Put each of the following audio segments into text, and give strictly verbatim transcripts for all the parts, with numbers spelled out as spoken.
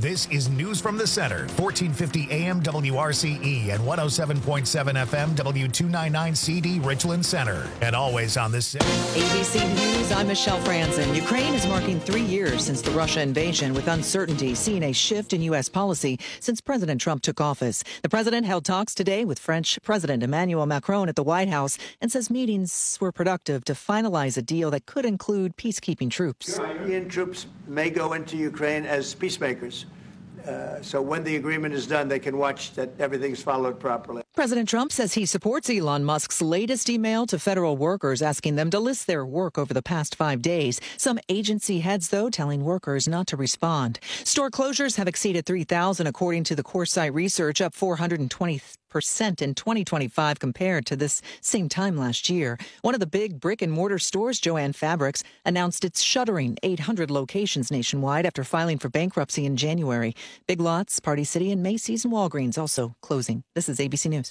This is News from the Center, fourteen fifty A M W R C E and one oh seven point seven F M W two ninety-nine C D Richland Center. And always on this... A B C News, I'm Michelle Franzen. Ukraine is marking three years since the Russia invasion, with uncertainty seeing a shift in U S policy since President Trump took office. The president held talks today with French President Emmanuel Macron at the White House and says meetings were productive to finalize a deal that could include peacekeeping troops. European troops may go into Ukraine as peacemakers. Uh, so when the agreement is done, they can watch that everything's followed properly. President Trump says he supports Elon Musk's latest email to federal workers asking them to list their work over the past five days. Some agency heads, though, telling workers not to respond. Store closures have exceeded three thousand, according to the CoreSite research, up four hundred twenty percent in twenty twenty-five compared to this same time last year. One of the big brick-and-mortar stores, Joann Fabrics, announced it's shuttering eight hundred locations nationwide after filing for bankruptcy in January. Big Lots, Party City, and Macy's and Walgreens also closing. This is A B C News.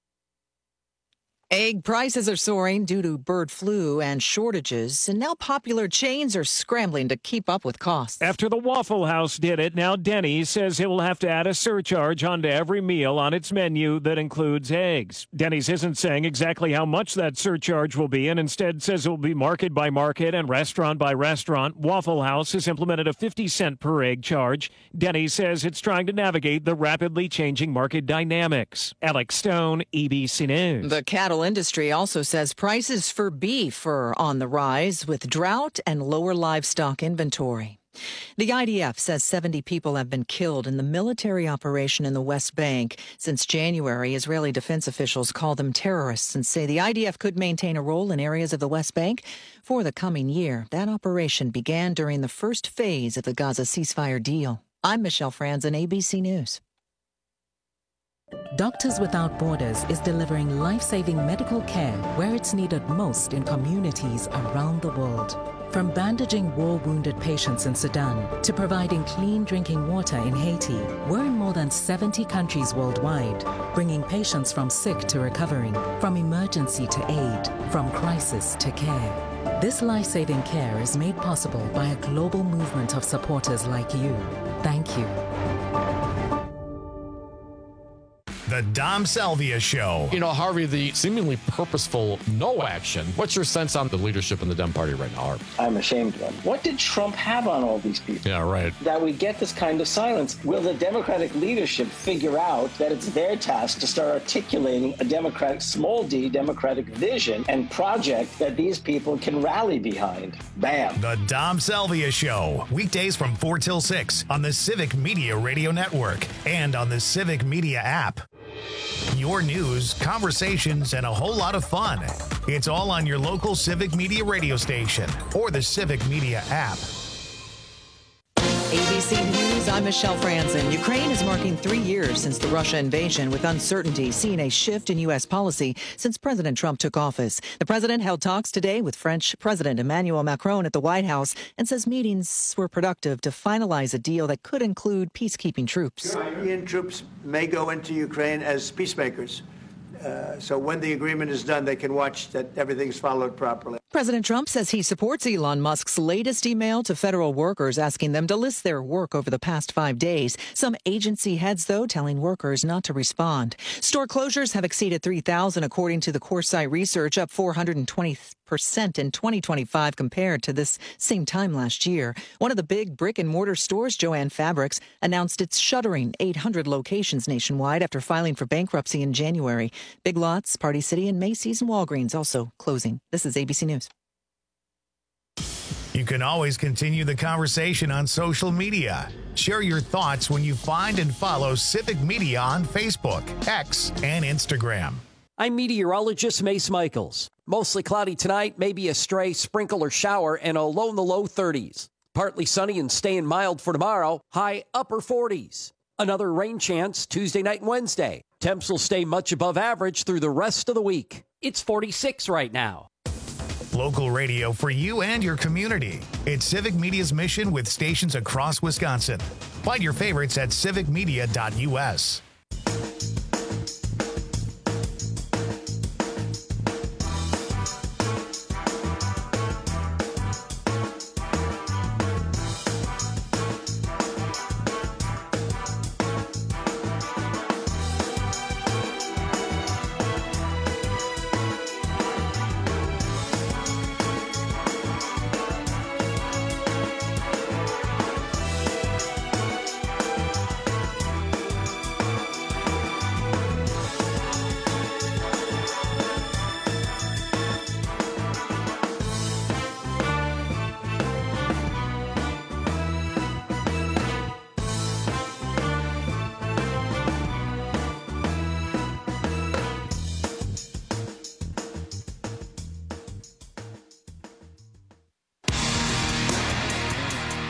Egg prices are soaring due to bird flu and shortages, and now popular chains are scrambling to keep up with costs. After the Waffle House did it, now Denny's says it will have to add a surcharge onto every meal on its menu that includes eggs. Denny's isn't saying exactly how much that surcharge will be, and instead says it will be market by market and restaurant by restaurant. Waffle House has implemented a fifty cent per egg charge. Denny's says it's trying to navigate the rapidly changing market dynamics. Alex Stone, A B C News. The cattle industry also says prices for beef are on the rise with drought and lower livestock inventory. The I D F says seventy people have been killed in the military operation in the West Bank. Since January, Israeli defense officials call them terrorists and say the I D F could maintain a role in areas of the West Bank for the coming year. That operation began during the first phase of the Gaza ceasefire deal. I'm Michelle Franzen, A B C News. Doctors Without Borders is delivering life-saving medical care where it's needed most in communities around the world. From bandaging war-wounded patients in Sudan to providing clean drinking water in Haiti, we're in more than seventy countries worldwide, bringing patients from sick to recovering, from emergency to aid, from crisis to care. This life-saving care is made possible by a global movement of supporters like you. Thank you. The Dom Salvia Show. You know, Harvey, the seemingly purposeful no action. What's your sense on the leadership in the Dem Party right now, Harvey? I'm ashamed of them. What did Trump have on all these people? Yeah, right. That we get this kind of silence. Will the Democratic leadership figure out that it's their task to start articulating a Democratic, small d, Democratic vision and project that these people can rally behind? Bam. The Dom Salvia Show. Weekdays from four till six on the Civic Media Radio Network and on the Civic Media app. Your news, conversations, and a whole lot of fun. It's all on your local Civic Media radio station or the Civic Media app. A B C News, I'm Michelle Franzen. Ukraine is marking three years since the Russia invasion, with uncertainty seeing a shift in U S policy since President Trump took office. The president held talks today with French President Emmanuel Macron at the White House and says meetings were productive to finalize a deal that could include peacekeeping troops. European troops may go into Ukraine as peacemakers. Uh, so when the agreement is done, they can watch that everything's followed properly. President Trump says he supports Elon Musk's latest email to federal workers asking them to list their work over the past five days. Some agency heads, though, telling workers not to respond. Store closures have exceeded three thousand, according to the CoreSite research, up four hundred twenty percent in twenty twenty-five compared to this same time last year. One of the big brick-and-mortar stores, Joann Fabrics, announced it's shuttering eight hundred locations nationwide after filing for bankruptcy in January. Big Lots, Party City, and Macy's and Walgreens also closing. This is A B C News. You can always continue the conversation on social media. Share your thoughts when you find and follow Civic Media on Facebook, X, and Instagram. I'm meteorologist Mace Michaels. Mostly cloudy tonight, maybe a stray sprinkle or shower, and a low in the low thirties. Partly sunny and staying mild for tomorrow, high upper forties. Another rain chance Tuesday night and Wednesday. Temps will stay much above average through the rest of the week. It's forty-six right now. Local radio for you and your community. It's Civic Media's mission with stations across Wisconsin. Find your favorites at civic media dot U S.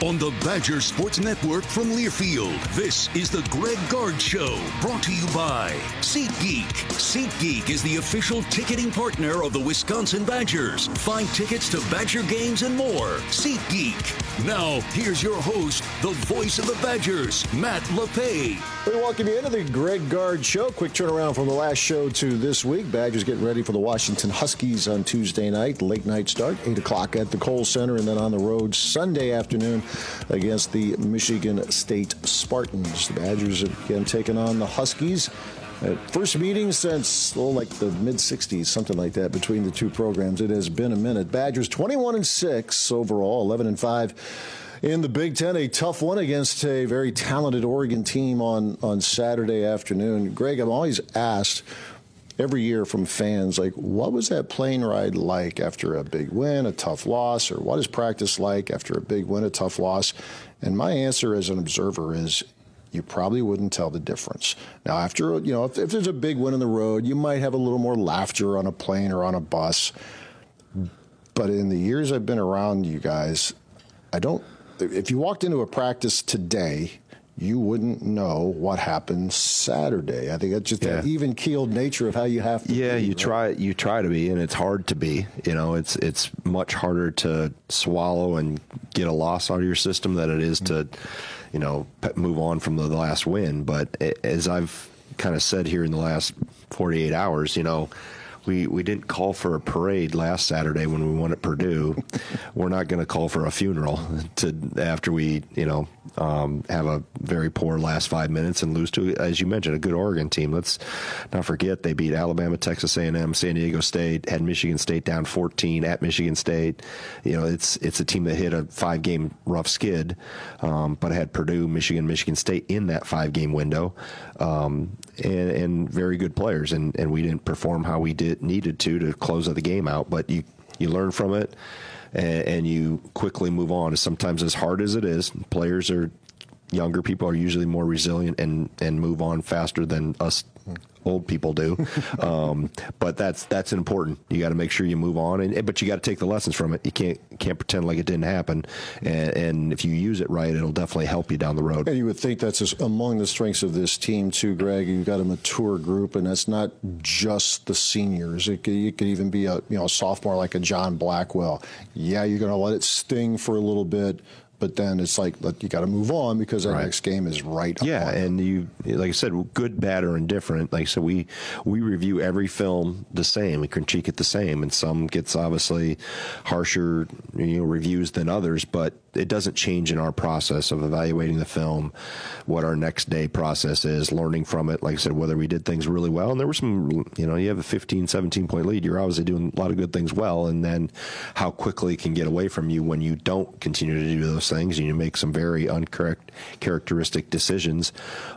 On the Badger Sports Network from Learfield, this is the Greg Gard Show, brought to you by SeatGeek. SeatGeek is the official ticketing partner of the Wisconsin Badgers. Find tickets to Badger games and more. SeatGeek. Now, here's your host, the voice of the Badgers, Matt LePay. We welcome you into the Greg Gard Show. Quick turnaround from the last show to this week. Badgers getting ready for the Washington Huskies on Tuesday night. Late night start, eight o'clock at the Kohl Center, and then on the road Sunday afternoon against the Michigan State Spartans. The Badgers have again taken on the Huskies. Uh, first meeting since, oh, like the mid-sixties, something like that, between the two programs. It has been a minute. Badgers twenty-one and six overall, eleven and five in the Big Ten. A tough one against a very talented Oregon team on, on Saturday afternoon. Greg, I'm always asked every year from fans, like, what was that plane ride like after a big win, a tough loss, or what is practice like after a big win, a tough loss? And my answer as an observer is, you probably wouldn't tell the difference. Now, after, you know, if, if there's a big win on the road, you might have a little more laughter on a plane or on a bus. But in the years I've been around you guys, I don't, if you walked into a practice today, you wouldn't know what happened Saturday. I think that's just yeah. the even-keeled nature of how you have to yeah, be. Yeah, you right? try you try to be, and it's hard to be. You know, it's it's much harder to swallow and get a loss out of your system than it is to, you know, move on from the last win. But as I've kind of said here in the last forty-eight hours, you know, We we didn't call for a parade last Saturday when we won at Purdue. We're not going to call for a funeral to after we, you know, um, have a very poor last five minutes and lose to, as you mentioned, a good Oregon team. Let's not forget they beat Alabama, Texas A and M, San Diego State, had Michigan State down fourteen at Michigan State. You know, it's it's a team that hit a five-game rough skid, um, but had Purdue, Michigan, Michigan State in that five-game window, um, and, and very good players. And, and we didn't perform how we did needed to to close the game out, but you you learn from it and, and you quickly move on. Sometimes as hard as it is, players are younger people are usually more resilient and and move on faster than us old people do. um, but that's that's important. You got to make sure you move on, and but you got to take the lessons from it. You can't can't pretend like it didn't happen. And, and if you use it right, it'll definitely help you down the road. And you would think that's among the strengths of this team too, Greg. You've got a mature group, and that's not just the seniors. It could, it could even be a you know a sophomore like a John Blackwell. Yeah, you're going to let it sting for a little bit. But then it's like, look, you got to move on because our right. next game is right. Yeah, and you, like I said, good, bad, or indifferent. Like I said, we we review every film the same. We critique it the same, and some gets obviously harsher, you know, reviews than others. But it doesn't change in our process of evaluating the film, what our next day process is, learning from it. Like I said, whether we did things really well, and there were some, you know, you have a fifteen, seventeen point lead, you're obviously doing a lot of good things well, and then how quickly it can get away from you when you don't continue to do those things and you make some very uncharacteristic decisions,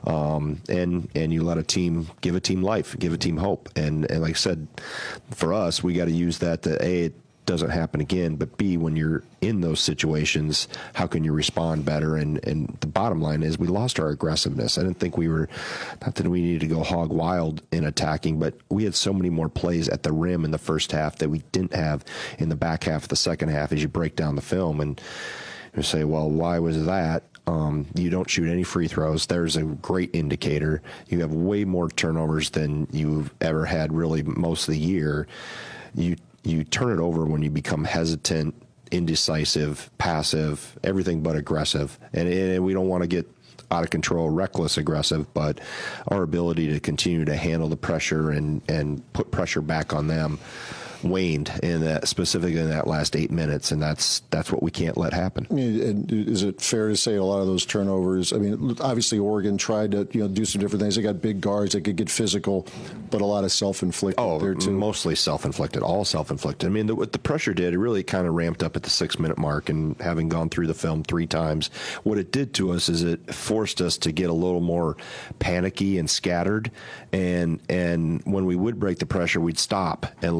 um, and and you let a team give a team life, give a team hope, and and like I said, for us, we got to use that to a it doesn't happen again, but B, when you're in those situations, how can you respond better? And and the bottom line is we lost our aggressiveness. I didn't think we were, not that we needed to go hog wild in attacking, but we had so many more plays at the rim in the first half that we didn't have in the back half of the second half as you break down the film. And you say, well, why was that? Um, you don't shoot any free throws. There's a great indicator. You have way more turnovers than you've ever had really most of the year. You you turn it over when you become hesitant, indecisive, passive, everything but aggressive. And, and we don't want to get out of control, reckless, aggressive, but our ability to continue to handle the pressure and, and put pressure back on them waned in that, specifically in that last eight minutes, and that's that's what we can't let happen. I mean, and is it fair to say a lot of those turnovers? I mean, obviously Oregon tried to you know do some different things. They got big guards, they could get physical, but a lot of self-inflicted. Oh, there too. Mostly self-inflicted, all self-inflicted. I mean, the, what the pressure did, it really kind of ramped up at the six-minute mark, and having gone through the film three times, what it did to us is it forced us to get a little more panicky and scattered, and and when we would break the pressure, we'd stop and let them re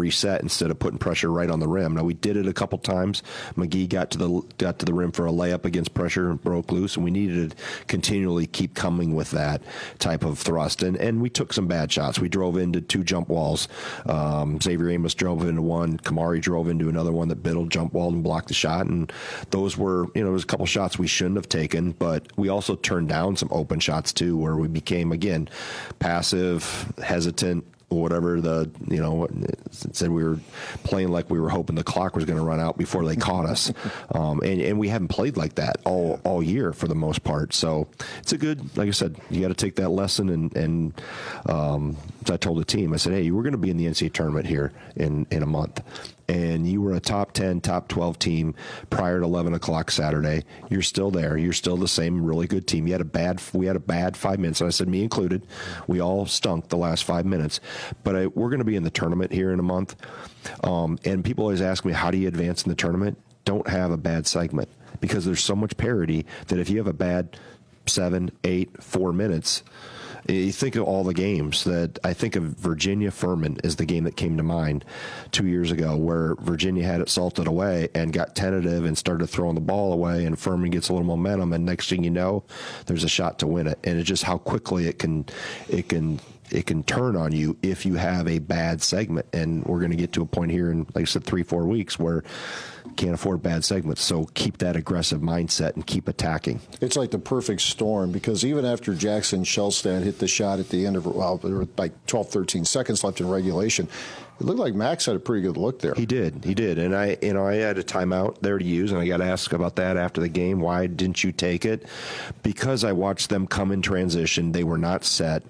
reset instead of putting pressure right on the rim. Now we did it a couple times. McGee got to the got to the rim for a layup against pressure and broke loose, and we needed to continually keep coming with that type of thrust. And and we took some bad shots. We drove into two jump walls. Um, Xavier Amos drove into one. Kamari drove into another one that Biddle jump walled and blocked the shot. And those were, you know, there was a couple shots we shouldn't have taken, but we also turned down some open shots too, where we became, again, passive, hesitant, whatever the, you know, said we were playing like we were hoping the clock was going to run out before they caught us. Um, and, and we haven't played like that all, all year for the most part. So it's a good, like I said, you got to take that lesson. And, and um, I told the team, I said, hey, we're going to be in the N C double A tournament here in, in a month. And you were a top ten, top twelve team prior to eleven o'clock Saturday. You're still there. You're still the same really good team. You had a bad, we had a bad five minutes. And I said, me included, we all stunk the last five minutes. But I, we're going to be in the tournament here in a month. Um, and people always ask me, how do you advance in the tournament? Don't have a bad segment, because there's so much parity that if you have a bad seven, eight, four minutes, you think of all the games that I think of. Virginia Furman is the game that came to mind two years ago, where Virginia had it salted away and got tentative and started throwing the ball away, and Furman gets a little momentum, and next thing you know, there's a shot to win it. And it's just how quickly it can, it can, it can turn on you if you have a bad segment. And we're going to get to a point here in, like I said, three, four weeks where can't afford bad segments. So keep that aggressive mindset and keep attacking. It's like the perfect storm, because even after Jackson Shellstad hit the shot at the end of, well, there were like twelve, thirteen seconds left in regulation, it looked like Max had a pretty good look there. He did. He did. And I, you know, I had a timeout there to use, and I got asked about that after the game. Why didn't you take it? Because I watched them come in transition. They were not set.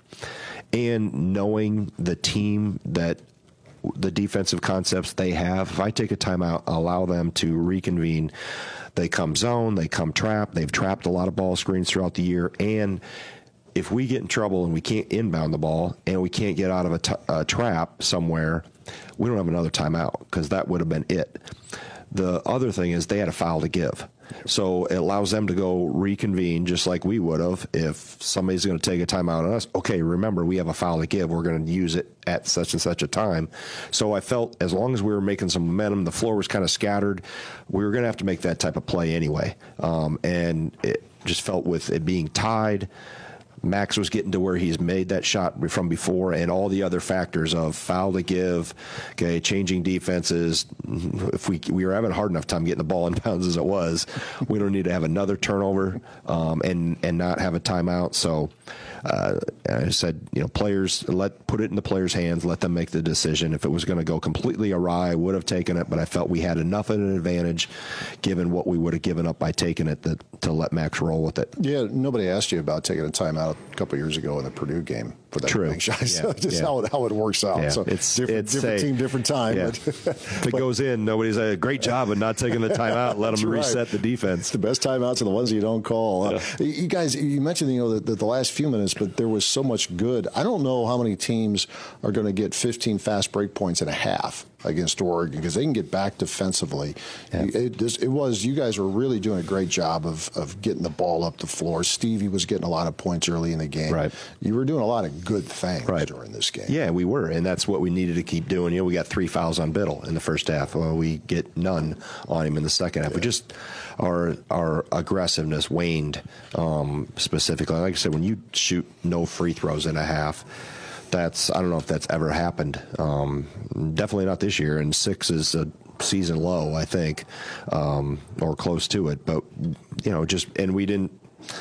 And knowing the team, that the defensive concepts they have, if I take a timeout, allow them to reconvene, they come zone, they come trap. They've trapped a lot of ball screens throughout the year. And if we get in trouble and we can't inbound the ball and we can't get out of a, t- a trap somewhere, we don't have another timeout, because that would have been it. The other thing is they had a foul to give. So it allows them to go reconvene just like we would have if somebody's going to take a timeout on us. Okay, remember, we have a foul to give. We're going to use it at such and such a time. So I felt as long as we were making some momentum, the floor was kind of scattered, we were going to have to make that type of play anyway. Um, and it just felt with it being tied, Max was getting to where he's made that shot from before, and all the other factors of foul to give, okay, changing defenses. If we we were having a hard enough time getting the ball in bounds as it was, we don't need to have another turnover um, and and not have a timeout. So uh, I said, you know, players, let put it in the players' hands, let them make the decision. If it was going to go completely awry, I would have taken it, but I felt we had enough of an advantage given what we would have given up by taking it that, to let Max roll with it. Yeah, nobody asked you about taking a timeout a couple of years ago in the Purdue game for that True. big shot. Yeah. So just yeah. how it how it works out. Yeah. So it's different, it's different a, team, different time. Yeah. But, if it goes in, nobody's a great job of not taking the timeout. Let them right. reset the defense. The best timeouts are the ones you don't call. Yeah. Uh, you guys, you mentioned you know the, the, the last few minutes, but there was so much good. I don't know how many teams are going to get fifteen fast break points in a half against Oregon, because they can get back defensively. Yeah. It, it, it was you guys were really doing a great job of of getting the ball up the floor. Stevie was getting a lot of points early in the game. Right. You were doing a lot of good things right. during this game. Yeah, we were, and that's what we needed to keep doing. You know, we got three fouls on Biddle in the first half. Well, we get none on him in the second half. Yeah. We just our our aggressiveness waned um, specifically. Like I said, when you shoot no free throws in a half, that's I don't know if that's ever happened. Um, definitely not this year. And six is a season low, I think, um, or close to it. But you know, just and we didn't.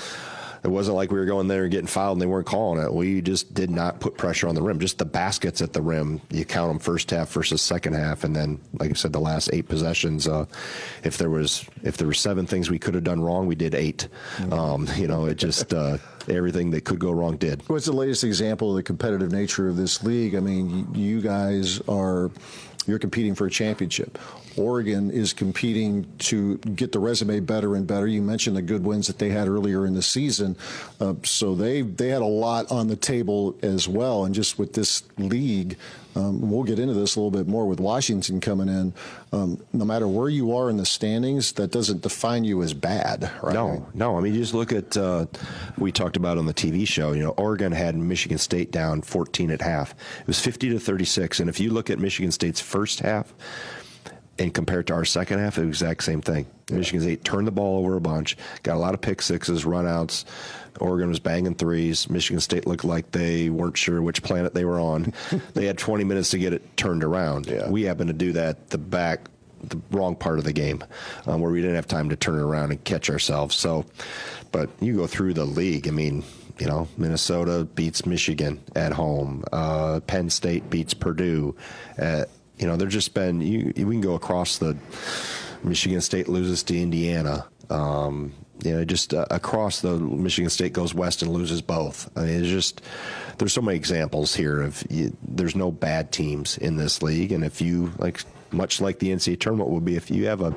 It wasn't like we were going there and getting fouled and they weren't calling it. We just did not put pressure on the rim. Just the baskets at the rim, you count them first half versus second half, and then, like I said, the last eight possessions. Uh, if there was if there were seven things we could have done wrong, we did eight. Mm-hmm. Um, you know, it just uh, everything that could go wrong did. What's the latest example of the competitive nature of this league? I mean, you guys are you're competing for a championship. Oregon is competing to get the resume better and better. You mentioned the good wins that they had earlier in the season. Uh, so they, they had a lot on the table as well. And just with this league, Um, we'll get into this a little bit more with Washington coming in. Um, no matter where you are in the standings, that doesn't define you as bad, right? No, no. I mean, you just look at, uh, we talked about on the T V show, you know, Oregon had Michigan State down fourteen at half. It was fifty to thirty-six. And if you look at Michigan State's first half and compare it to our second half, it was the exact same thing. Yeah. Michigan State turned the ball over a bunch, got a lot of pick sixes, runouts. Oregon was banging threes. Michigan State looked like they weren't sure which planet they were on. They had twenty minutes to get it turned around. Yeah. We happened to do that the back, the wrong part of the game, um, where we didn't have time to turn it around and catch ourselves. So, but you go through the league. I mean, you know, Minnesota beats Michigan at home. Uh, Penn State beats Purdue. Uh, you know, there's just been you. We can go across the. Michigan State loses to Indiana. Um, You know, just uh, across the Michigan State goes west and loses both. I mean, it's just there's so many examples here of you, there's no bad teams in this league, and if you like, much like the N C double A tournament would be, if you have a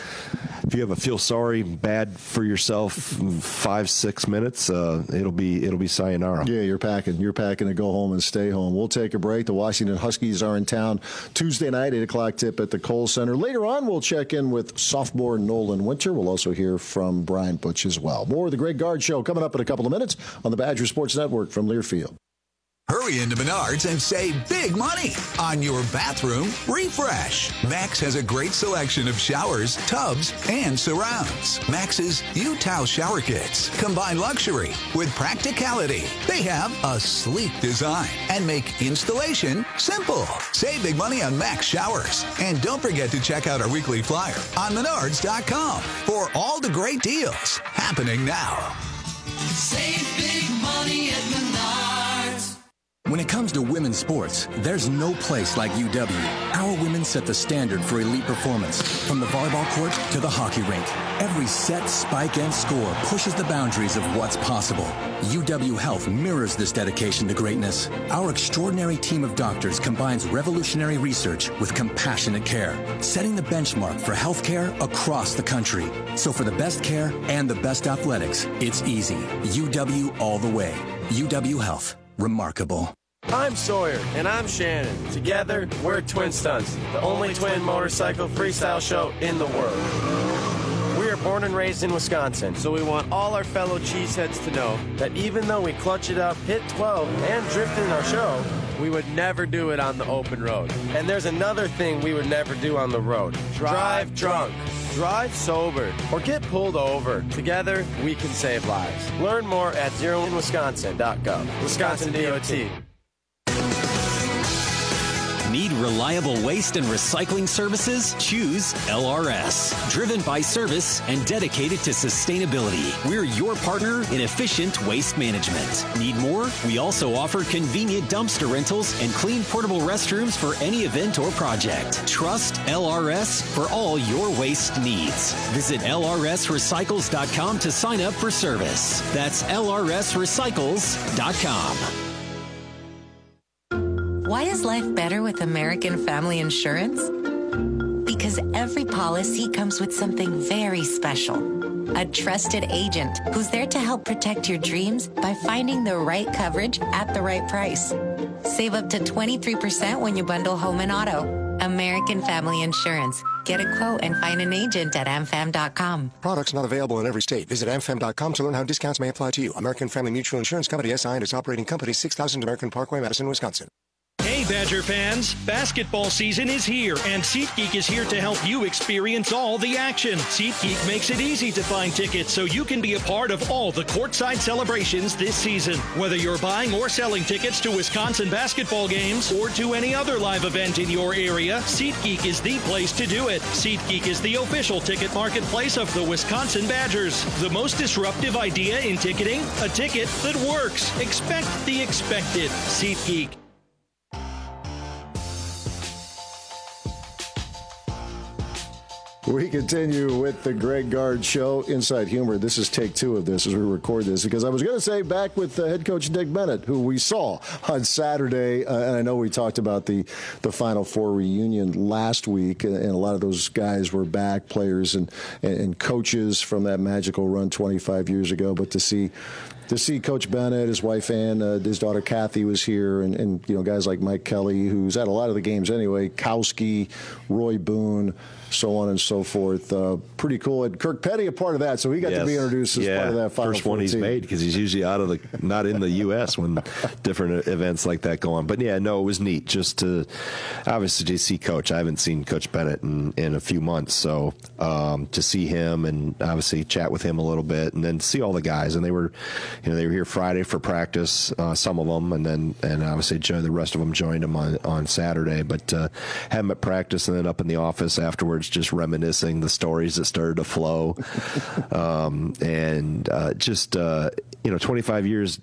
if you have a feel sorry, bad for yourself five six minutes, uh, it'll be it'll be sayonara. Yeah, you're packing. You're packing to go home and stay home. We'll take a break. The Washington Huskies are in town Tuesday night, eight o'clock tip at the Kohl Center. Later on, we'll check in with sophomore Nolan Winter. We'll also hear from Brian Butch as well. More of the Greg Gard Show coming up in a couple of minutes on the Badger Sports Network from Learfield. Hurry into Menards and save big money on your bathroom refresh. Max has a great selection of showers, tubs, and surrounds. Max's U-Towel shower kits combine luxury with practicality. They have a sleek design and make installation simple. Save big money on Max showers. And don't forget to check out our weekly flyer on menards dot com for all the great deals happening now. Save big money at Menards. When it comes to women's sports, there's no place like U W. Our women set the standard for elite performance, from the volleyball court to the hockey rink. Every set, spike, and score pushes the boundaries of what's possible. U W Health mirrors this dedication to greatness. Our extraordinary team of doctors combines revolutionary research with compassionate care, setting the benchmark for healthcare across the country. So for the best care and the best athletics, it's easy. U W all the way. U W Health. Remarkable. I'm Sawyer. And I'm Shannon. Together, we're Twin Stunts, the only twin motorcycle freestyle show in the world. We are born and raised in Wisconsin, so we want all our fellow cheeseheads to know that even though we clutch it up, hit twelve, and drift in our show, we would never do it on the open road. And there's another thing we would never do on the road. Drive drunk. Drive sober or get pulled over. Together, we can save lives. Learn more at zero in wisconsin dot gov. Wisconsin D O T. Need reliable waste and recycling services? Choose L R S. Driven by service and dedicated to sustainability. We're your partner in efficient waste management. Need more? We also offer convenient dumpster rentals and clean portable restrooms for any event or project. Trust L R S for all your waste needs. Visit L R S recycles dot com to sign up for service. That's L R S recycles dot com. Why is life better with American Family Insurance? Because every policy comes with something very special. A trusted agent who's there to help protect your dreams by finding the right coverage at the right price. Save up to twenty-three percent when you bundle home and auto. American Family Insurance. Get a quote and find an agent at am fam dot com. Products not available in every state. Visit am fam dot com to learn how discounts may apply to you. American Family Mutual Insurance Company, S I and its operating company, six thousand American Parkway, Madison, Wisconsin. Hey, Badger fans! Basketball season is here, and SeatGeek is here to help you experience all the action. SeatGeek makes it easy to find tickets so you can be a part of all the courtside celebrations this season. Whether you're buying or selling tickets to Wisconsin basketball games or to any other live event in your area, SeatGeek is the place to do it. SeatGeek is the official ticket marketplace of the Wisconsin Badgers. The most disruptive idea in ticketing? A ticket that works. Expect the expected. SeatGeek. We continue with the Greg Gard Show. Inside Humor. This is take two of this as we record this, because I was going to say back with uh, head coach Dick Bennett, who we saw on Saturday, uh, and I know we talked about the, the Final Four reunion last week, and, and a lot of those guys were back, players and, and, and coaches from that magical run twenty-five years ago. But to see to see Coach Bennett, his wife Ann, uh, his daughter Kathy was here, and, and you know guys like Mike Kelly, who's at a lot of the games anyway, Kowski, Roy Boone, so on and so forth. Uh, pretty cool. And Kirk Petty, a part of that, so he got yes. to be introduced as yeah. part of that Final First Four one he's team. made, because he's usually out of the, not in the U S when different events like that go on. But yeah, no, it was neat just to, obviously to see Coach. I haven't seen Coach Bennett in, in a few months, so um, to see him and obviously chat with him a little bit, and then see all the guys. And they were, you know, they were here Friday for practice, uh, some of them, and then and obviously the rest of them joined him on, on Saturday. But uh, had him at practice and then up in the office afterwards, just reminiscing the stories that started to flow. um, and uh, just, uh, you know, twenty-five years,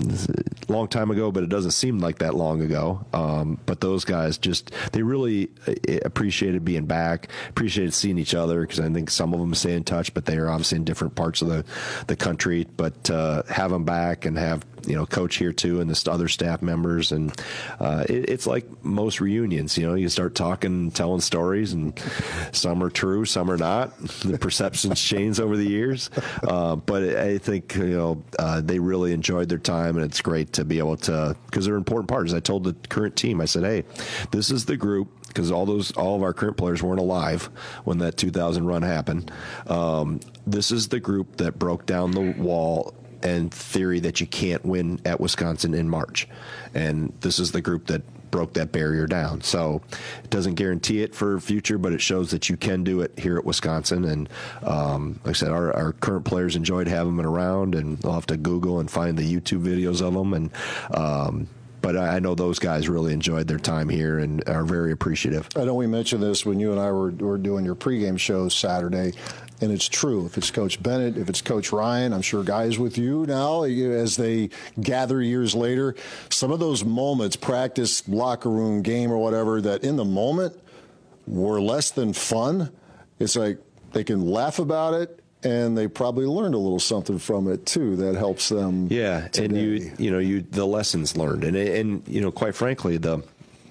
long time ago, but it doesn't seem like that long ago. Um, but those guys just, they really appreciated being back, appreciated seeing each other, because I think some of them stay in touch, but they are obviously in different parts of the, the country. But uh, have them back and have, you know, Coach here too, and the other staff members, and uh, it, it's like most reunions. You know, you start talking, telling stories, and some are true, some are not. The perceptions change over the years, uh, but I think you know uh, they really enjoyed their time, and it's great to be able to, because they're important parts. I told the current team, I said, hey, this is the group, because all those all of our current players weren't alive when that two thousand run happened. Um, this is the group that broke down the wall and theory that you can't win at Wisconsin in March. And this is the group that broke that barrier down. So it doesn't guarantee it for future, but it shows that you can do it here at Wisconsin. And um, like I said, our, our current players enjoyed having them around, and they'll have to Google and find the YouTube videos of them. And um, But I know those guys really enjoyed their time here and are very appreciative. I know we mentioned this when you and I were, were doing your pregame shows Saturday, and it's true. If it's Coach Bennett, if it's Coach Ryan, I'm sure guys with you now, as they gather years later, some of those moments, practice, locker room, game, or whatever, that in the moment were less than fun, it's like they can laugh about it, and they probably learned a little something from it too that helps them. Yeah, today. And you, you know, you the lessons learned, and and you know, quite frankly, the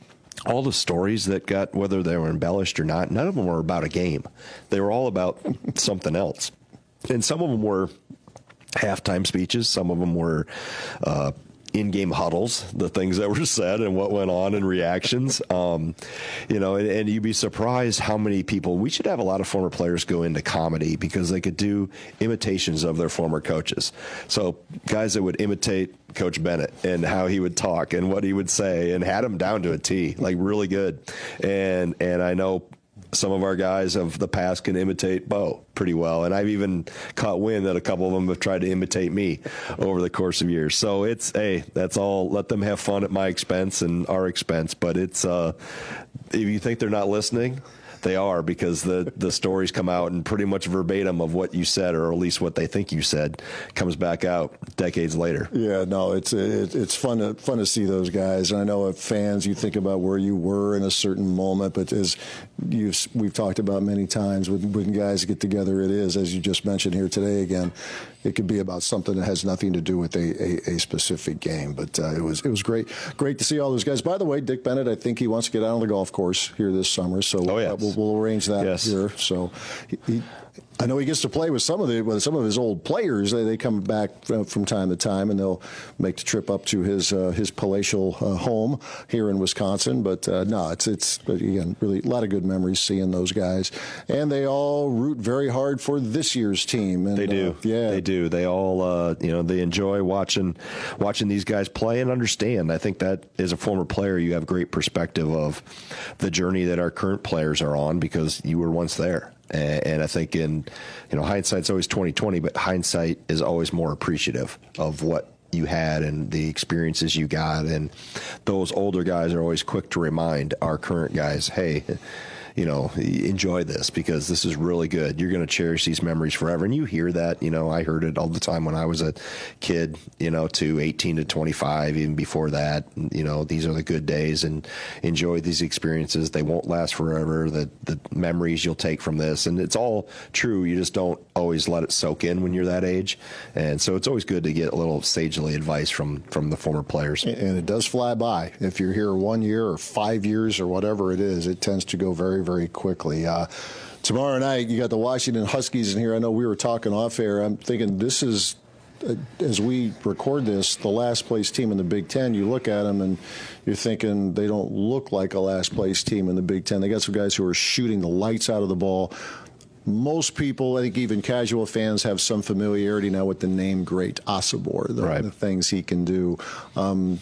all the stories that got, whether they were embellished or not, none of them were about a game. They were all about something else, and some of them were halftime speeches. Some of them were Uh, in-game huddles, the things that were said and what went on and reactions. Um, you know, and, and you'd be surprised how many people, we should have a lot of former players go into comedy, because they could do imitations of their former coaches. So guys that would imitate Coach Bennett and how he would talk and what he would say, and had him down to a T, like really good. And, and I know some of our guys of the past can imitate Bo pretty well, and I've even caught wind that a couple of them have tried to imitate me over the course of years. So it's, hey, that's all. Let them have fun at my expense and our expense. But it's, uh, if you think they're not listening, they are, because the, the stories come out, and pretty much verbatim of what you said, or at least what they think you said, comes back out decades later. Yeah, no, it's it, it's fun to fun to see those guys. And I know, if fans, you think about where you were in a certain moment, but as you've we've talked about many times, when, when guys get together, it is, as you just mentioned here today again, it could be about something that has nothing to do with a, a, a specific game. But uh, it was it was great great to see all those guys. By the way, Dick Bennett, I think he wants to get out on the golf course here this summer, so oh, yes. uh, we'll, we'll arrange that yes. here. So he, he, I know he gets to play with some of the with some of his old players. They, they come back from, from time to time, and they'll make the trip up to his uh, his palatial uh, home here in Wisconsin. But uh, no, it's it's again really a lot of good memories seeing those guys, and they all root very hard for this year's team. And, they do, uh, yeah, they do. They all, uh, you know, they enjoy watching watching these guys play and understand. I think that as a former player, you have great perspective of the journey that our current players are on, because you were once there. And I think in, you know, hindsight's always twenty twenty, but hindsight is always more appreciative of what you had and the experiences you got. And those older guys are always quick to remind our current guys, hey, you know, enjoy this because this is really good. You're going to cherish these memories forever. And you hear that, you know, I heard it all the time when I was a kid, you know, to eighteen to twenty-five, even before that, you know, these are the good days and enjoy these experiences. They won't last forever. The, the memories you'll take from this. And it's all true. You just don't always let it soak in when you're that age. And so it's always good to get a little sagely advice from, from the former players. And it does fly by. If you're here one year or five years or whatever it is, it tends to go very, very quickly. Uh, tomorrow night, you got the Washington Huskies in here. I know we were talking off air. I'm thinking this is, uh, as we record this, the last place team in the Big Ten. You look at them and you're thinking they don't look like a last place team in the Big Ten. They got some guys who are shooting the lights out of the ball. Most people, I think even casual fans, have some familiarity now with the name Great Osobor, the, right. the things he can do. Um,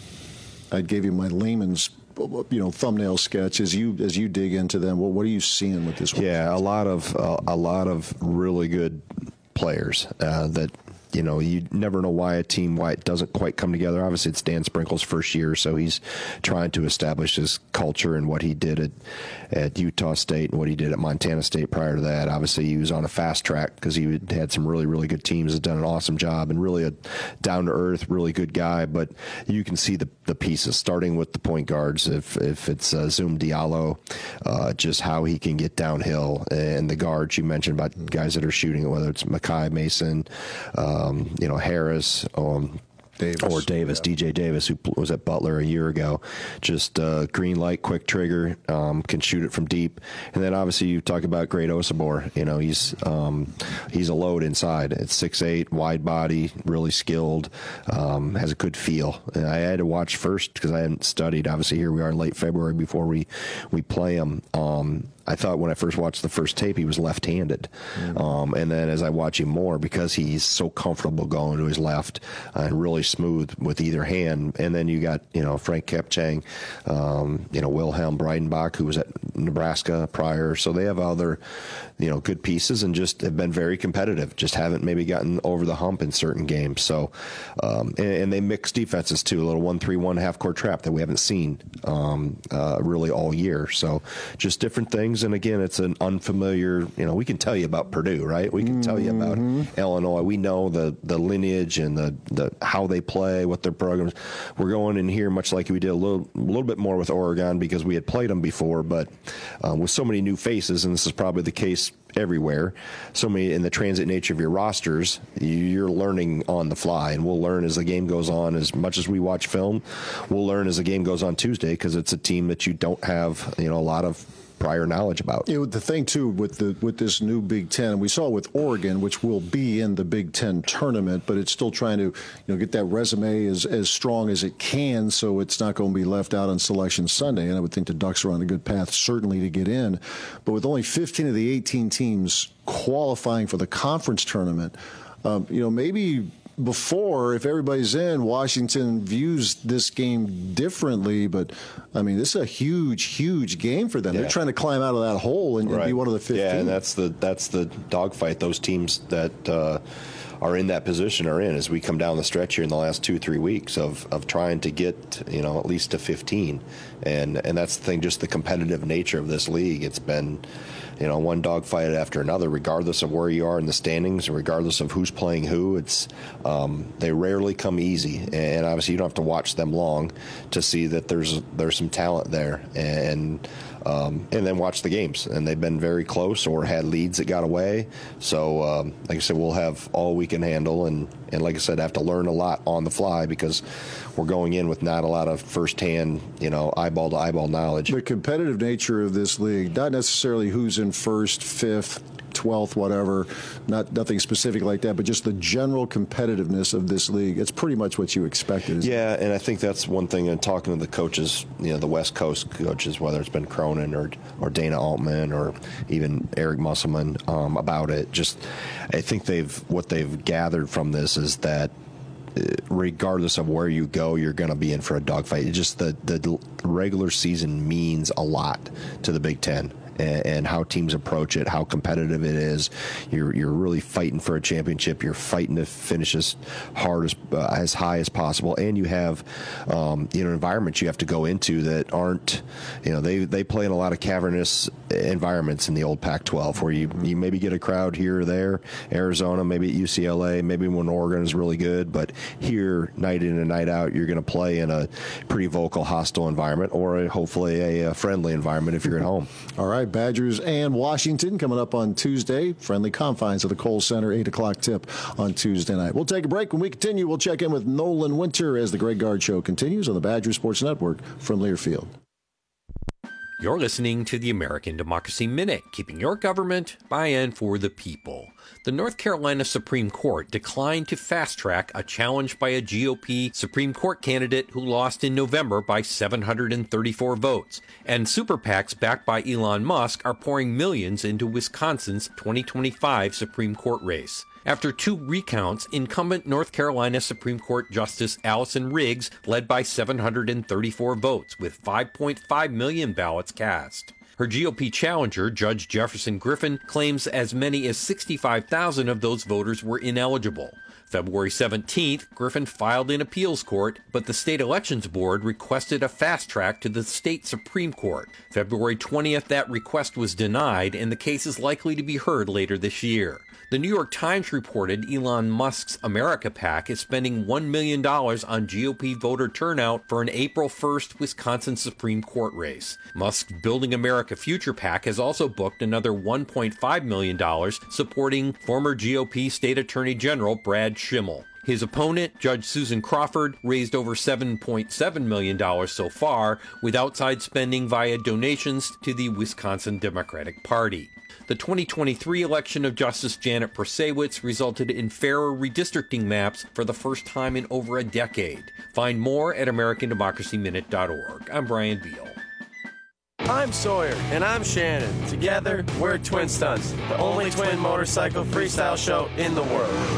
I gave you my layman's, you know, thumbnail sketch as you as you dig into them. Well, what are you seeing with this one? Yeah, a lot of uh, a lot of really good players uh, that. You know, you never know why a team, why it doesn't quite come together. Obviously, it's Dan Sprinkle's first year, so he's trying to establish his culture and what he did at, at Utah State and what he did at Montana State prior to that. Obviously, he was on a fast track because he had some really, really good teams, has done an awesome job, and really a down-to-earth, really good guy. But you can see the, the pieces, starting with the point guards, if if it's uh, Zoom Diallo, uh, just how he can get downhill, and the guards you mentioned about guys that are shooting it, whether it's Makai Mason, uh, Um, you know, Harris, um, Davis, or Davis, yeah. D J Davis, who was at Butler a year ago. Just uh, green light, quick trigger, um, can shoot it from deep. And then obviously you talk about Great Osobor. You know, he's um, he's a load inside. It's six eight, wide body, really skilled, um, has a good feel. And I had to watch first because I hadn't studied. Obviously, here we are in late February before we we play him. Um, I thought when I first watched the first tape, he was left-handed. Mm-hmm. Um, and then as I watch him more, because he's so comfortable going to his left uh, and really smooth with either hand. And then you got, you know, Frank Kapchang, um, you know, Wilhelm Breidenbach, who was at Nebraska prior. So they have other, you know, good pieces and just have been very competitive. Just haven't maybe gotten over the hump in certain games. So, um, and, and they mix defenses too, a little one three one half-court trap that we haven't seen um, uh, really all year. So just different things. And again, it's an unfamiliar, you know, we can tell you about Purdue, right? We can mm-hmm. tell you about Illinois. We know the, the lineage and the, the how they play, what their programs. We're going in here much like we did a little, a little bit more with Oregon because we had played them before, but um, with so many new faces, and this is probably the case everywhere, so many in the transit nature of your rosters, you're learning on the fly, and we'll learn as the game goes on. As much as we watch film, we'll learn as the game goes on Tuesday because it's a team that you don't have, you know, a lot of prior knowledge about. You know, the thing too with the with this new Big Ten, we saw with Oregon, which will be in the Big Ten tournament, but it's still trying to, you know, get that resume as as strong as it can, so it's not going to be left out on Selection Sunday. And I would think the Ducks are on a good path, certainly, to get in. But with only fifteen of the eighteen teams qualifying for the conference tournament, um, you know, maybe before, if everybody's in, Washington views this game differently. But, I mean, this is a huge, huge game for them. Yeah. They're trying to climb out of that hole and, right. and be one of the fifteen. Yeah, and that's the that's the dogfight those teams that uh, are in that position are in as we come down the stretch here in the last two, three weeks of, of trying to get, you know, at least to fifteen. And, and that's the thing, just the competitive nature of this league. It's been, you know, one dogfight after another, regardless of where you are in the standings, regardless of who's playing who. It's um, they rarely come easy, and obviously you don't have to watch them long to see that there's there's some talent there, and um, and then watch the games. And they've been very close or had leads that got away. So, um, like I said, we'll have all we can handle, and and like I said, have to learn a lot on the fly because we're going in with not a lot of firsthand, you know, eyeball to eyeball knowledge. The competitive nature of this league, not necessarily who's in first, fifth, twelfth, whatever, not nothing specific like that, but just the general competitiveness of this league. It's pretty much what you expected. Yeah, and I think that's one thing in talking to the coaches, you know, the West Coast coaches, whether it's been Cronin or or Dana Altman or even Eric Musselman um, about it. Just, I think they've what they've gathered from this is that regardless of where you go, you're going to be in for a dogfight. It just the the regular season means a lot to the Big Ten. And how teams approach it, how competitive it is. You're you're really fighting for a championship. You're fighting to finish as hard as uh, as high as possible. And you have um, you know environments you have to go into that aren't, you know, they they play in a lot of cavernous environments in the old Pac twelve, where you, you maybe get a crowd here or there. Arizona, maybe at U C L A, maybe when Oregon is really good, but here, night in and night out, you're going to play in a pretty vocal, hostile environment, or a, hopefully a, a friendly environment if you're at home. All right, Badgers and Washington coming up on Tuesday. Friendly confines of the Kohl Center, eight o'clock tip on Tuesday night. We'll take a break. When we continue, we'll check in with Nolan Winter as the Greg Gard Show continues on the Badger Sports Network from Learfield. You're listening to the American Democracy Minute, keeping your government by and for the people. The North Carolina Supreme Court declined to fast-track a challenge by a G O P Supreme Court candidate who lost in November by seven hundred thirty-four votes. And super PACs backed by Elon Musk are pouring millions into Wisconsin's twenty twenty-five Supreme Court race. After two recounts, incumbent North Carolina Supreme Court Justice Allison Riggs led by seven hundred thirty-four votes, with five point five million ballots cast. Her G O P challenger, Judge Jefferson Griffin, claims as many as sixty-five thousand of those voters were ineligible. February seventeenth, Griffin filed in appeals court, but the state elections board requested a fast track to the state Supreme Court. February twentieth, that request was denied, and the case is likely to be heard later this year. The New York Times reported Elon Musk's America PAC is spending one million dollars on G O P voter turnout for an April first Wisconsin Supreme Court race. Musk's Building America Future PAC has also booked another one point five million dollars supporting former G O P State Attorney General Brad Schimmel. His opponent, Judge Susan Crawford, raised over seven point seven million dollars so far, with outside spending via donations to the Wisconsin Democratic Party. The twenty twenty-three election of Justice Janet Prasewicz resulted in fairer redistricting maps for the first time in over a decade. Find more at American Democracy Minute dot org. I'm Brian Beal. I'm Sawyer. And I'm Shannon. Together, we're Twin Stunts, the only twin motorcycle freestyle show in the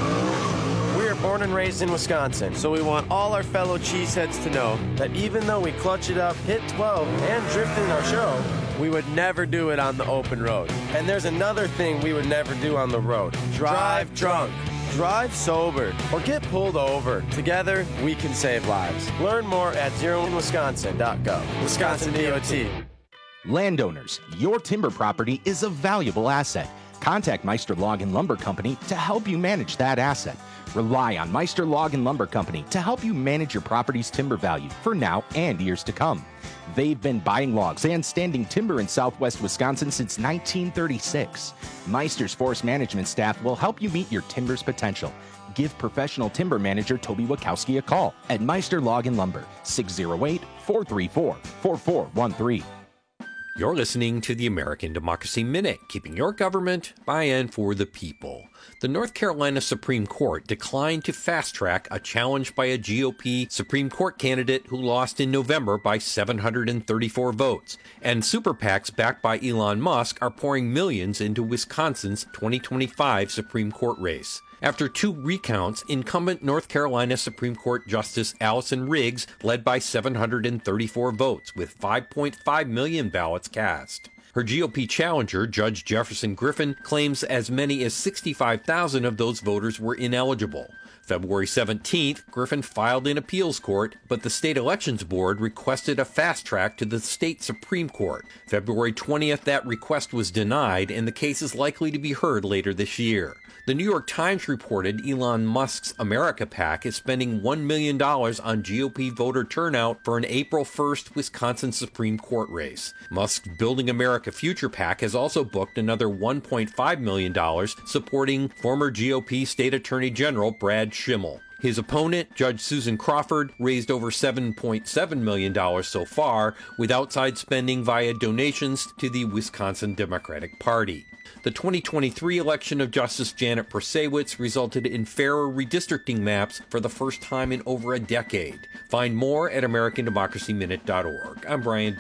world. We are born and raised in Wisconsin, so we want all our fellow cheeseheads to know that even though we clutch it up, hit twelve, and drift in our show, we would never do it on the open road. And there's another thing we would never do on the road. Drive drunk. Drive sober. Or get pulled over. Together, we can save lives. Learn more at zero in wisconsin dot gov. Wisconsin D O T. Landowners, your timber property is a valuable asset. Contact Meister Log and Lumber Company to help you manage that asset. Rely on Meister Log and Lumber Company to help you manage your property's timber value for now and years to come. They've been buying logs and standing timber in southwest Wisconsin since nineteen thirty-six. Meister's forest management staff will help you meet your timber's potential. Give professional timber manager Toby Wachowski a call at Meister Log and Lumber, six oh eight, four three four, four four one three. You're listening to the American Democracy Minute, keeping your government by and for the people. The North Carolina Supreme Court declined to fast-track a challenge by a G O P Supreme Court candidate who lost in November by seven hundred thirty-four votes. And super PACs backed by Elon Musk are pouring millions into Wisconsin's twenty twenty-five Supreme Court race. After two recounts, incumbent North Carolina Supreme Court Justice Allison Riggs led by seven hundred thirty-four votes, with five point five million ballots cast. Her G O P challenger, Judge Jefferson Griffin, claims as many as sixty-five thousand of those voters were ineligible. February seventeenth, Griffin filed in appeals court, but the state elections board requested a fast track to the state Supreme Court. February twentieth, that request was denied, and the case is likely to be heard later this year. The New York Times reported Elon Musk's America PAC is spending one million dollars on G O P voter turnout for an April first Wisconsin Supreme Court race. Musk's Building America Future PAC has also booked another one point five million dollars supporting former G O P State Attorney General Brad Schimmel. His opponent, Judge Susan Crawford, raised over seven point seven million dollars so far, with outside spending via donations to the Wisconsin Democratic Party. The twenty twenty-three election of Justice Janet Prasewicz resulted in fairer redistricting maps for the first time in over a decade. Find more at American Democracy Minute dot org. I'm Brian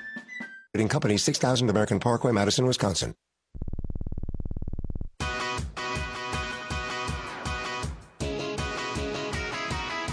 Beal. Company, six thousand American Parkway, Madison, Wisconsin. In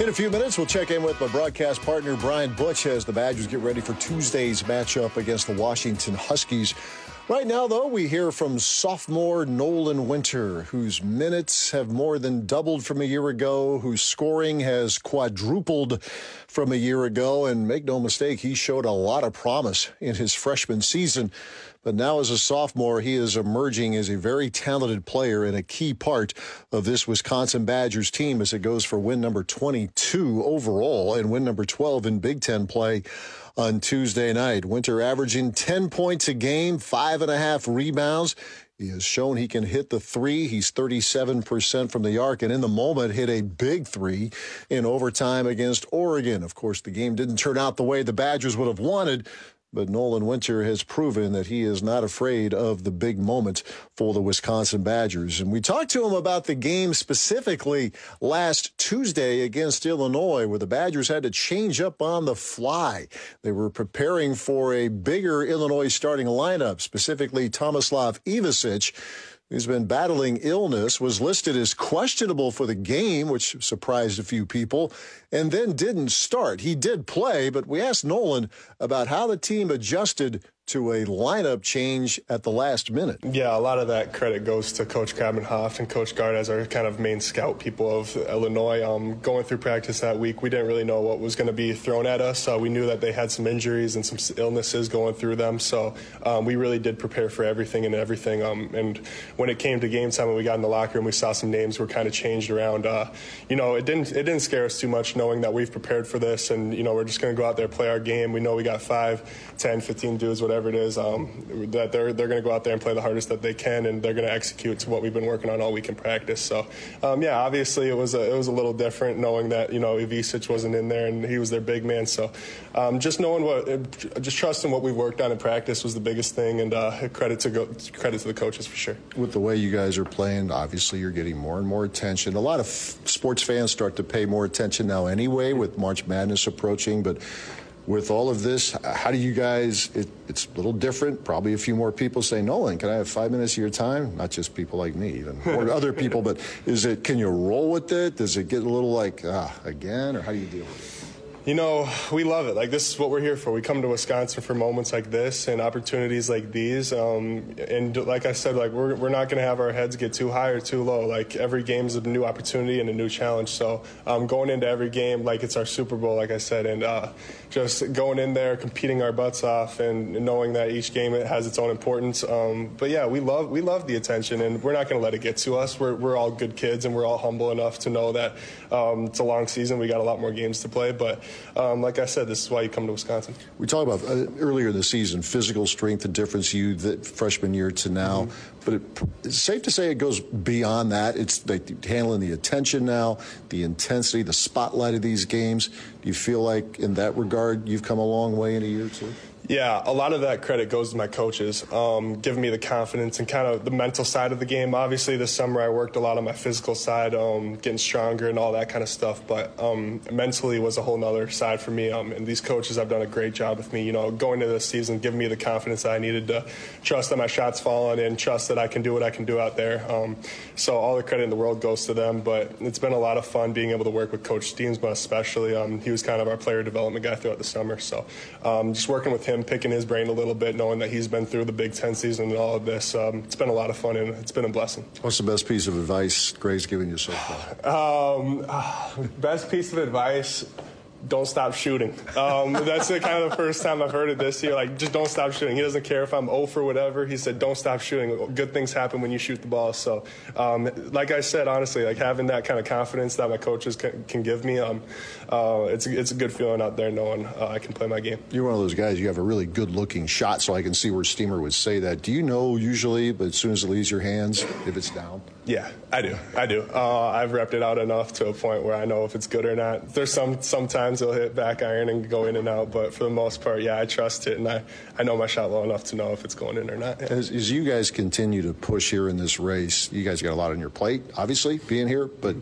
In a few minutes, we'll check in with my broadcast partner, Brian Butch, as the Badgers get ready for Tuesday's matchup against the Washington Huskies. Right now, though, we hear from sophomore Nolan Winter, whose minutes have more than doubled from a year ago, whose scoring has quadrupled from a year ago. And make no mistake, he showed a lot of promise in his freshman season. But now as a sophomore, he is emerging as a very talented player and a key part of this Wisconsin Badgers team as it goes for win number twenty-two overall and win number twelve in Big Ten play on Tuesday night. Winter averaging ten points a game, five and a half rebounds. He has shown he can hit the three. He's thirty-seven percent from the arc, and in the moment hit a big three in overtime against Oregon. Of course, the game didn't turn out the way the Badgers would have wanted, but Nolan Winter has proven that he is not afraid of the big moment for the Wisconsin Badgers. And we talked to him about the game specifically last Tuesday against Illinois, where the Badgers had to change up on the fly. They were preparing for a bigger Illinois starting lineup, specifically Tomislav Ivicic, who's been battling illness, was listed as questionable for the game, which surprised a few people, and then didn't start. He did play, but we asked Nolan about how the team adjusted to a lineup change at the last minute. Yeah, a lot of that credit goes to Coach Grabenhoft and Coach Gard as our kind of main scout people of Illinois. Um, going through practice that week, we didn't really know what was going to be thrown at us. Uh, we knew that they had some injuries and some illnesses going through them, so um, we really did prepare for everything and everything. Um, and when it came to game time, when we got in the locker room, we saw some names were kind of changed around. Uh, you know, it didn't it didn't scare us too much, knowing that we've prepared for this, and you know, we're just going to go out there, play our game. We know we got five, ten, fifteen dudes, whatever it is, um, that they're they're going to go out there and play the hardest that they can, and they're going to execute to what we've been working on all week in practice. So, um, yeah, obviously it was a, it was a little different knowing that, you know, Ivicic wasn't in there and he was their big man. So, um, just knowing what, just trusting what we worked on in practice was the biggest thing, and uh, credit to go, credit to the coaches for sure. With the way you guys are playing, obviously you're getting more and more attention. A lot of sports fans start to pay more attention now anyway with March Madness approaching, but with all of this, how do you guys, it, it's a little different, probably a few more people say, Nolan, can I have five minutes of your time? Not just people like me, even, or other people, but is it, can you roll with it? Does it get a little like, ah, again, or how do you deal with it? You know, we love it. Like, this is what we're here for. We come to Wisconsin for moments like this and opportunities like these. Um, and like I said, like we're we're not going to have our heads get too high or too low. Like, every game is a new opportunity and a new challenge. So um, going into every game like it's our Super Bowl, like I said, and uh, just going in there, competing our butts off, and knowing that each game it has its own importance. Um, but yeah, we love we love the attention, and we're not going to let it get to us. We're we're all good kids, and we're all humble enough to know that um, it's a long season. We got a lot more games to play, but Um, like I said, this is why you come to Wisconsin. We talked about uh, earlier in the season, physical strength, the difference you the freshman year to now. Mm-hmm. But it, it's safe to say it goes beyond that. It's like handling the attention now, the intensity, the spotlight of these games. Do you feel like in that regard you've come a long way in a year or two? Yeah, a lot of that credit goes to my coaches, um, giving me the confidence and kind of the mental side of the game. Obviously, this summer I worked a lot on my physical side, um, getting stronger and all that kind of stuff. But um, mentally was a whole nother side for me. Um, and these coaches have done a great job with me, you know, going into this season, giving me the confidence that I needed to trust that my shot's falling and trust that I can do what I can do out there. Um, so all the credit in the world goes to them. But it's been a lot of fun being able to work with Coach Steensma especially. Um, he was kind of our player development guy throughout the summer. So um, just working with him, picking his brain a little bit, knowing that he's been through the Big Ten season and all of this. Um, it's been a lot of fun, and it's been a blessing. What's the best piece of advice Greg's given you so far? Um, uh, best piece of advice, don't stop shooting. Um, that's the, kind of the first time I've heard it this year. Like, just don't stop shooting. He doesn't care if I'm oh for whatever. He said, don't stop shooting. Good things happen when you shoot the ball. So, um, like I said, honestly, like having that kind of confidence that my coaches can, can give me, um, uh, it's, it's a good feeling out there knowing uh, I can play my game. You're one of those guys, you have a really good-looking shot, so I can see where Steamer would say that. Do you know usually, but as soon as it leaves your hands, if it's down? Yeah, I do. I do. Uh, I've repped it out enough to a point where I know if it's good or not. There's some sometimes it'll hit back iron and go in and out, but for the most part, yeah, I trust it, and I, I know my shot well enough to know if it's going in or not. Yeah. As, as you guys continue to push here in this race, you guys got a lot on your plate, obviously, being here, but do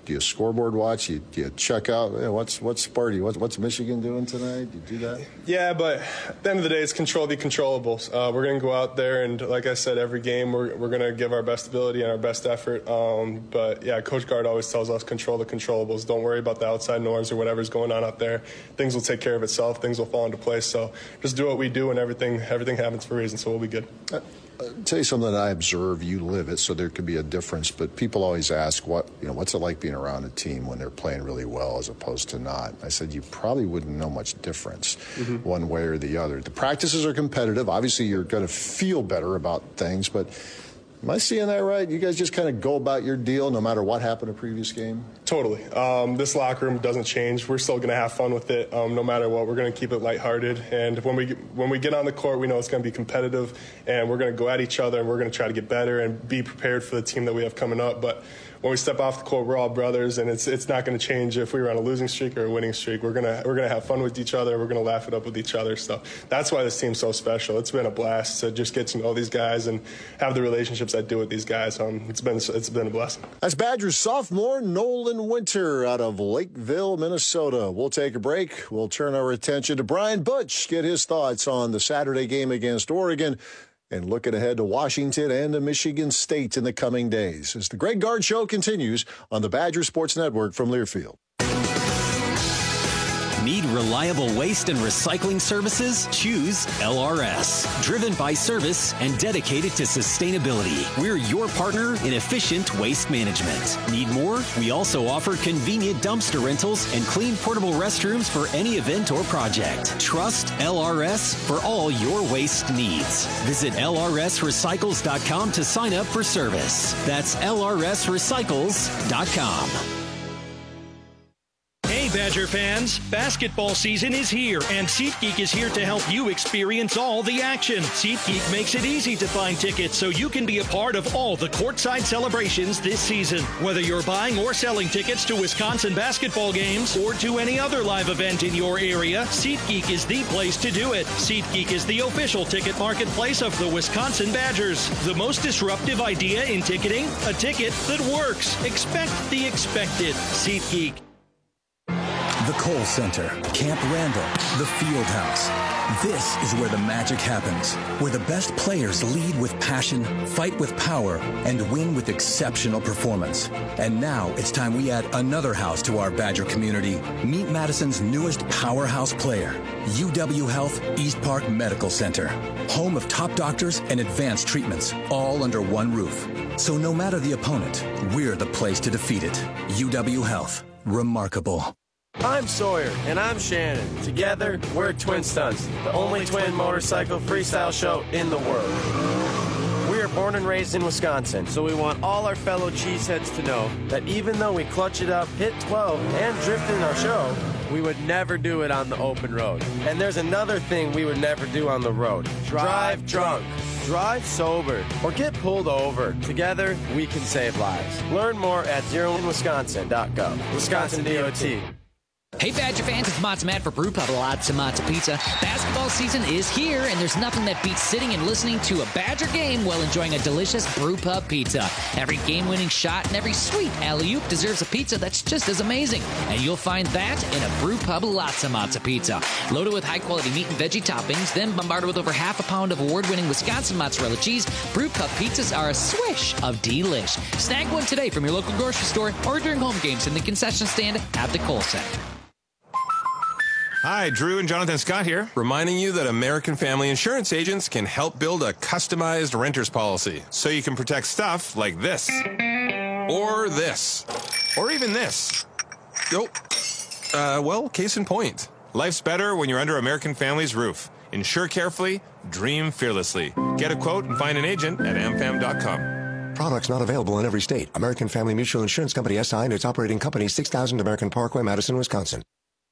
Do you scoreboard watch? You, do you check out, hey, what's what's Sparty? What's, what's Michigan doing tonight? Do you do that? Yeah, but at the end of the day, it's control the controllables. Uh, we're going to go out there, and like I said, every game we're, we're going to give our best ability and our best effort. Um, but, yeah, Coach Gard always tells us control the controllables. Don't worry about the outside noise or whatever's going on out there. Things will take care of itself. Things will fall into place. So just do what we do, and everything everything happens for a reason, so we'll be good. Uh, I'll tell you something that I observe. You live it, so there could be a difference. But people always ask, what you know, what's it like being around a team when they're playing really well as opposed to not? I said you probably wouldn't know much difference mm-hmm. one way or the other. The practices are competitive. Obviously, you're going to feel better about things. But am I seeing that right? You guys just kind of go about your deal no matter what happened in a previous game? Totally. Um, this locker room doesn't change. We're still going to have fun with it um, no matter what. We're going to keep it lighthearted. And when we when we get on the court, we know it's going to be competitive, and we're going to go at each other, and we're going to try to get better and be prepared for the team that we have coming up. But when we step off the court, we're all brothers, and it's it's not going to change if we were on a losing streak or a winning streak. We're gonna we're gonna have fun with each other. We're gonna laugh it up with each other. So that's why this team's so special. It's been a blast to just get to know these guys and have the relationships I do with these guys. Um, it's been it's been a blessing. That's Badgers sophomore Nolan Winter out of Lakeville, Minnesota. We'll take a break. We'll turn our attention to Brian Butch, get his thoughts on the Saturday game against Oregon, and looking ahead to Washington and to Michigan State in the coming days as the Greg Gard Show continues on the Badger Sports Network from Learfield. Need reliable waste and recycling services? Choose L R S. Driven by service and dedicated to sustainability. We're your partner in efficient waste management. Need more? We also offer convenient dumpster rentals and clean portable restrooms for any event or project. Trust L R S for all your waste needs. Visit L R S recycles dot com to sign up for service. That's L R S recycles dot com. Hey, Badger fans, basketball season is here, and SeatGeek is here to help you experience all the action. SeatGeek makes it easy to find tickets so you can be a part of all the courtside celebrations this season. Whether you're buying or selling tickets to Wisconsin basketball games or to any other live event in your area, SeatGeek is the place to do it. SeatGeek is the official ticket marketplace of the Wisconsin Badgers. The most disruptive idea in ticketing? A ticket that works. Expect the expected. SeatGeek. The Kohl Center, Camp Randall, the Field House. This is where the magic happens, where the best players lead with passion, fight with power, and win with exceptional performance. And now it's time we add another house to our Badger community. Meet Madison's newest powerhouse player, U W Health East Park Medical Center, home of top doctors and advanced treatments, all under one roof. So no matter the opponent, we're the place to defeat it. U W Health. Remarkable. I'm Sawyer. And I'm Shannon. Together, we're Twin Stunts, the only twin motorcycle freestyle show in the world. We are born and raised in Wisconsin, so we want all our fellow cheeseheads to know that even though we clutch it up, hit twelve, and drift in our show, we would never do it on the open road. And there's another thing we would never do on the road. Drive drunk. Drive sober or get pulled over. Together, we can save lives. Learn more at zero in wisconsin dot gov. Wisconsin D O T. Hey, Badger fans, it's Matzo Matt for Brew Pub, lots of matzo pizza. Basketball season is here, and there's nothing that beats sitting and listening to a Badger game while enjoying a delicious Brew Pub pizza. Every game-winning shot and every sweet alley-oop deserves a pizza that's just as amazing, and you'll find that in a Brew Pub lots of matzo pizza. Loaded with high-quality meat and veggie toppings, then bombarded with over half a pound of award-winning Wisconsin mozzarella cheese, Brew Pub pizzas are a swish of delish. Snag one today from your local grocery store or during home games in the concession stand at the Kohl Center. Hi, Drew and Jonathan Scott here, reminding you that American Family Insurance agents can help build a customized renter's policy so you can protect stuff like this, or this, or even this. Oh, uh, well, case in point. Life's better when you're under American Family's roof. Insure carefully, dream fearlessly. Get a quote and find an agent at am fam dot com. Products not available in every state. American Family Mutual Insurance Company, S I and its operating company, six thousand American Parkway, Madison, Wisconsin.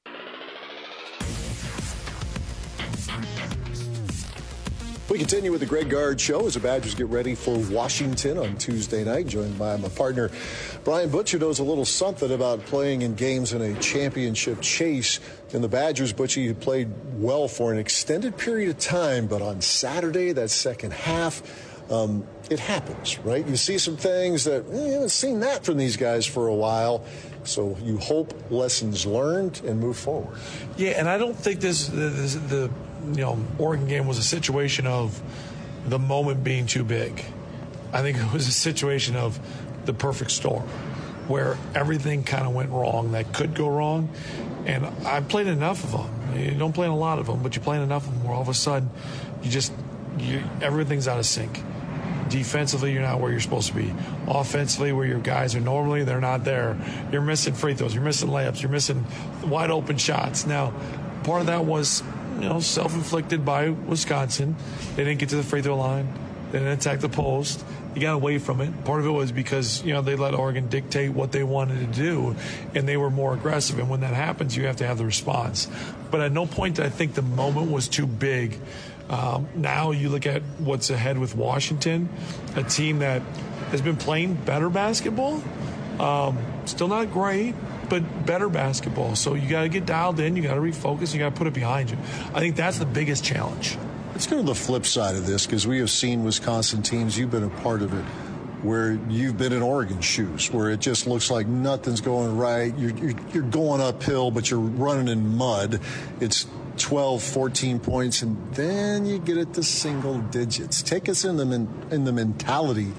We continue with the Greg Gard Show as the Badgers get ready for Washington on Tuesday night, joined by my partner, Brian Butch, who knows a little something about playing in games in a championship chase. In the Badgers, Butchie played well for an extended period of time, but on Saturday, that second half, Um, it happens, right? You see some things that eh, you haven't seen that from these guys for a while. So you hope lessons learned and move forward. Yeah, and I don't think this, this the you know Oregon game was a situation of the moment being too big. I think it was a situation of the perfect storm, where everything kind of went wrong that could go wrong. And I played enough of them. You don't play in a lot of them, but you play enough of them where all of a sudden you just you, everything's out of sync. Defensively, you're not where you're supposed to be. Offensively, where your guys are normally, they're not there. You're missing free throws. You're missing layups. You're missing wide open shots. Now, part of that was, you know, self-inflicted by Wisconsin. They didn't get to the free throw line. They didn't attack the post. You got away from it. Part of it was because, you know, they let Oregon dictate what they wanted to do, and they were more aggressive. And when that happens, you have to have the response. But at no point did I think the moment was too big. Um, now you look at what's ahead with Washington, a team that has been playing better basketball. Um, still not great, but better basketball. So you got to get dialed in. You got to refocus. You got to put it behind you. I think that's the biggest challenge. Let's go to the flip side of this, because we have seen Wisconsin teams, you've been a part of it, where you've been in Oregon's shoes, where it just looks like nothing's going right. You're, you're, you're going uphill, but you're running in mud. It's twelve, fourteen points, and then you get it to single digits. Take us in the, men, in the mentality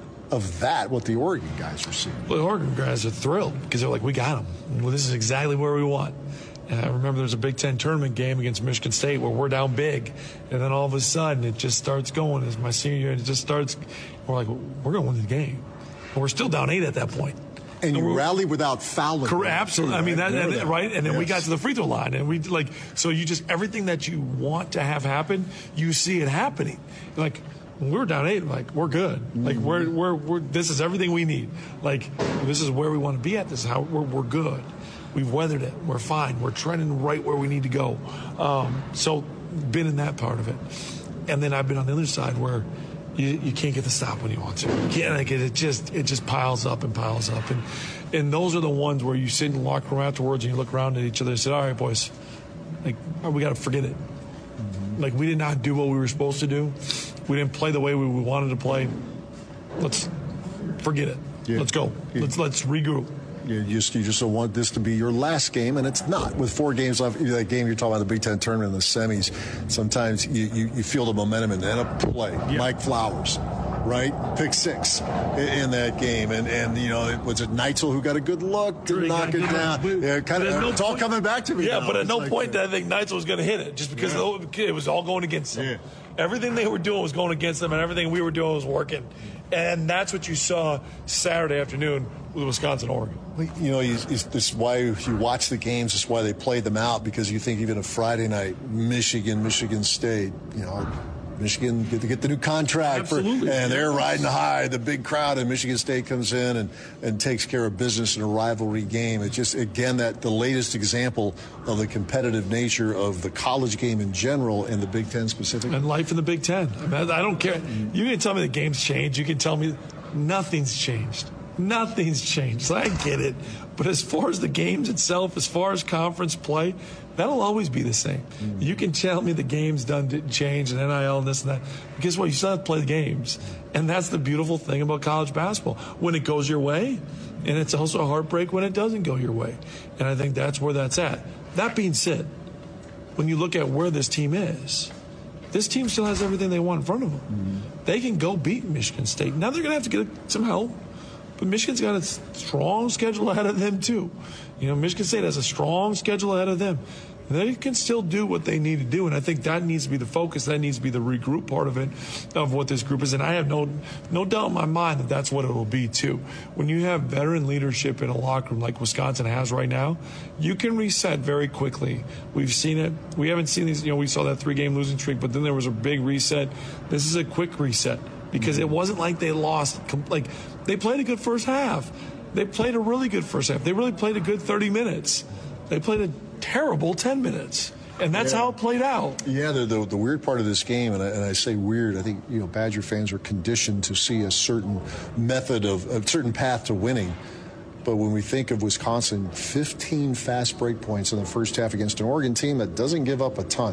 of that, what the Oregon guys are seeing. Well, the Oregon guys are thrilled because they're like, we got them. Well, this is exactly where we want. And I remember there was a Big Ten tournament game against Michigan State where we're down big, and then all of a sudden it just starts going. As my senior year, it just starts. We're like, we're going to win the game, and we're still down eight at that point. And you rally without fouling. Correct, absolutely. Too, right? I mean, that, and, that. right? And then yes. we got to the free throw line, and we like so you just everything that you want to have happen, you see it happening. Like when we were down eight, like we're good. Mm-hmm. Like we're, we're we're this is everything we need. Like this is where we want to be at. This is how we're we're good. We've weathered it. We're fine. We're trending right where we need to go. Um, so, been in that part of it, and then I've been on the other side where you, you can't get the stop when you want to. You can't. Like it, it just it just piles up and piles up, and and those are the ones where you sit in the locker room afterwards and you look around at each other and say, "All right, boys, like we got to forget it. Mm-hmm. Like we did not do what we were supposed to do. We didn't play the way we wanted to play. Let's forget it. Yeah. Let's go. Yeah. Let's let's regroup." You just you just don't want this to be your last game, and it's not. With four games left, that game you're talking about, the Big Ten tournament and the semis, sometimes you, you, you feel the momentum and end up play. Yeah. Mike Flowers, right? Pick six in, in that game. And, and you know, was it Neitzel who got a good look to knock it down? Yeah, kind of, no it's point, all coming back to me Yeah, now. but at it's no like, point did I think Neitzel was going to hit it, just because yeah. it was all going against them. Yeah. Everything they were doing was going against them, and everything we were doing was working. And that's what you saw Saturday afternoon with Wisconsin, Oregon. You know, you, you, this is why you watch the games. This is why they play them out, because you think even a Friday night, Michigan, Michigan State, you know, Michigan get to get the new contract, for, and they're riding high. The big crowd, and Michigan State comes in and, and takes care of business in a rivalry game. It's just, again, that the latest example of the competitive nature of the college game in general and the Big Ten specifically. And life in the Big Ten. I mean, I don't care. You can tell me the game's changed. You can tell me nothing's changed. Nothing's changed. So I get it. But as far as the games itself, as far as conference play, that'll always be the same. Mm-hmm. You can tell me the game's done didn't change and N I L and this and that. But guess what? You still have to play the games. And that's the beautiful thing about college basketball. When it goes your way, and it's also a heartbreak when it doesn't go your way. And I think that's where that's at. That being said, when you look at where this team is, this team still has everything they want in front of them. Mm-hmm. They can go beat Michigan State. Now they're going to have to get some help. But Michigan's got a strong schedule ahead of them, too. You know, Michigan State has a strong schedule ahead of them. They can still do what they need to do, and I think that needs to be the focus. That needs to be the regroup part of it, of what this group is. And I have no no doubt in my mind that that's what it will be, too. When you have veteran leadership in a locker room like Wisconsin has right now, you can reset very quickly. We've seen it. We haven't seen these, you know, we saw that three-game losing streak, but then there was a big reset. This is a quick reset because it wasn't like they lost. Like, they played a good first half. They played a really good first half. They really played a good thirty minutes. They played a terrible ten minutes. And that's yeah. how it played out. Yeah, the, the, the weird part of this game, and I, and I say weird, I think, you know, Badger fans are conditioned to see a certain method of, a certain path to winning. But when we think of Wisconsin, fifteen fast break points in the first half against an Oregon team that doesn't give up a ton.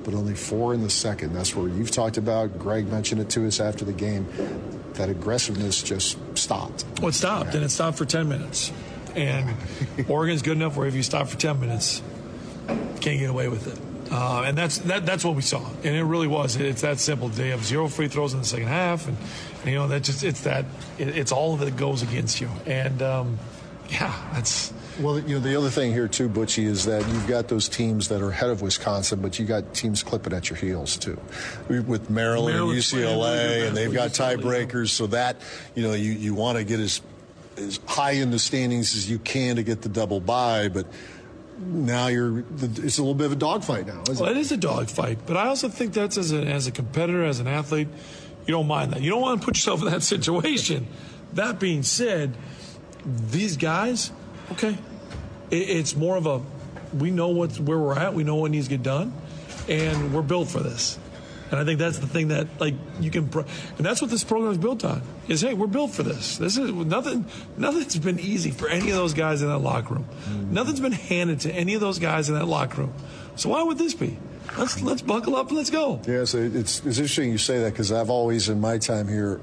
but only four in the second. That's where you've talked about, Greg mentioned it to us after the game, that aggressiveness just stopped. Well, it stopped, yeah. and it stopped for ten minutes. And Oregon's good enough where if you stop for ten minutes, you can't get away with it. Uh, and that's that, that's what we saw. And it really was. It's that simple. They have zero free throws in the second half. And, and you know, that just it's that it, it's all that goes against you. And, um, yeah, that's. Well, you know, the other thing here, too, Butchie, is that you've got those teams that are ahead of Wisconsin, but you got teams clipping at your heels, too. With Maryland and U C L A, and they've got tiebreakers, so that, you know, you, you want to get as, as high in the standings as you can to get the double bye, but now you're it's a little bit of a dogfight now, isn't well, it? It is a dogfight, but I also think that's as a, as a competitor, as an athlete, you don't mind that. You don't want to put yourself in that situation. That being said, these guys, okay, it, it's more of a, we know what where we're at, we know what needs to get done, and we're built for this. And I think that's the thing that, like, you can, and that's what this program is built on, is, hey, we're built for this. This is nothing, nothing's been easy for any of those guys in that locker room. Mm. Nothing's been handed to any of those guys in that locker room. So why would this be? Let's let's buckle up and let's go. Yeah, so it's, it's interesting you say that, because I've always, in my time here,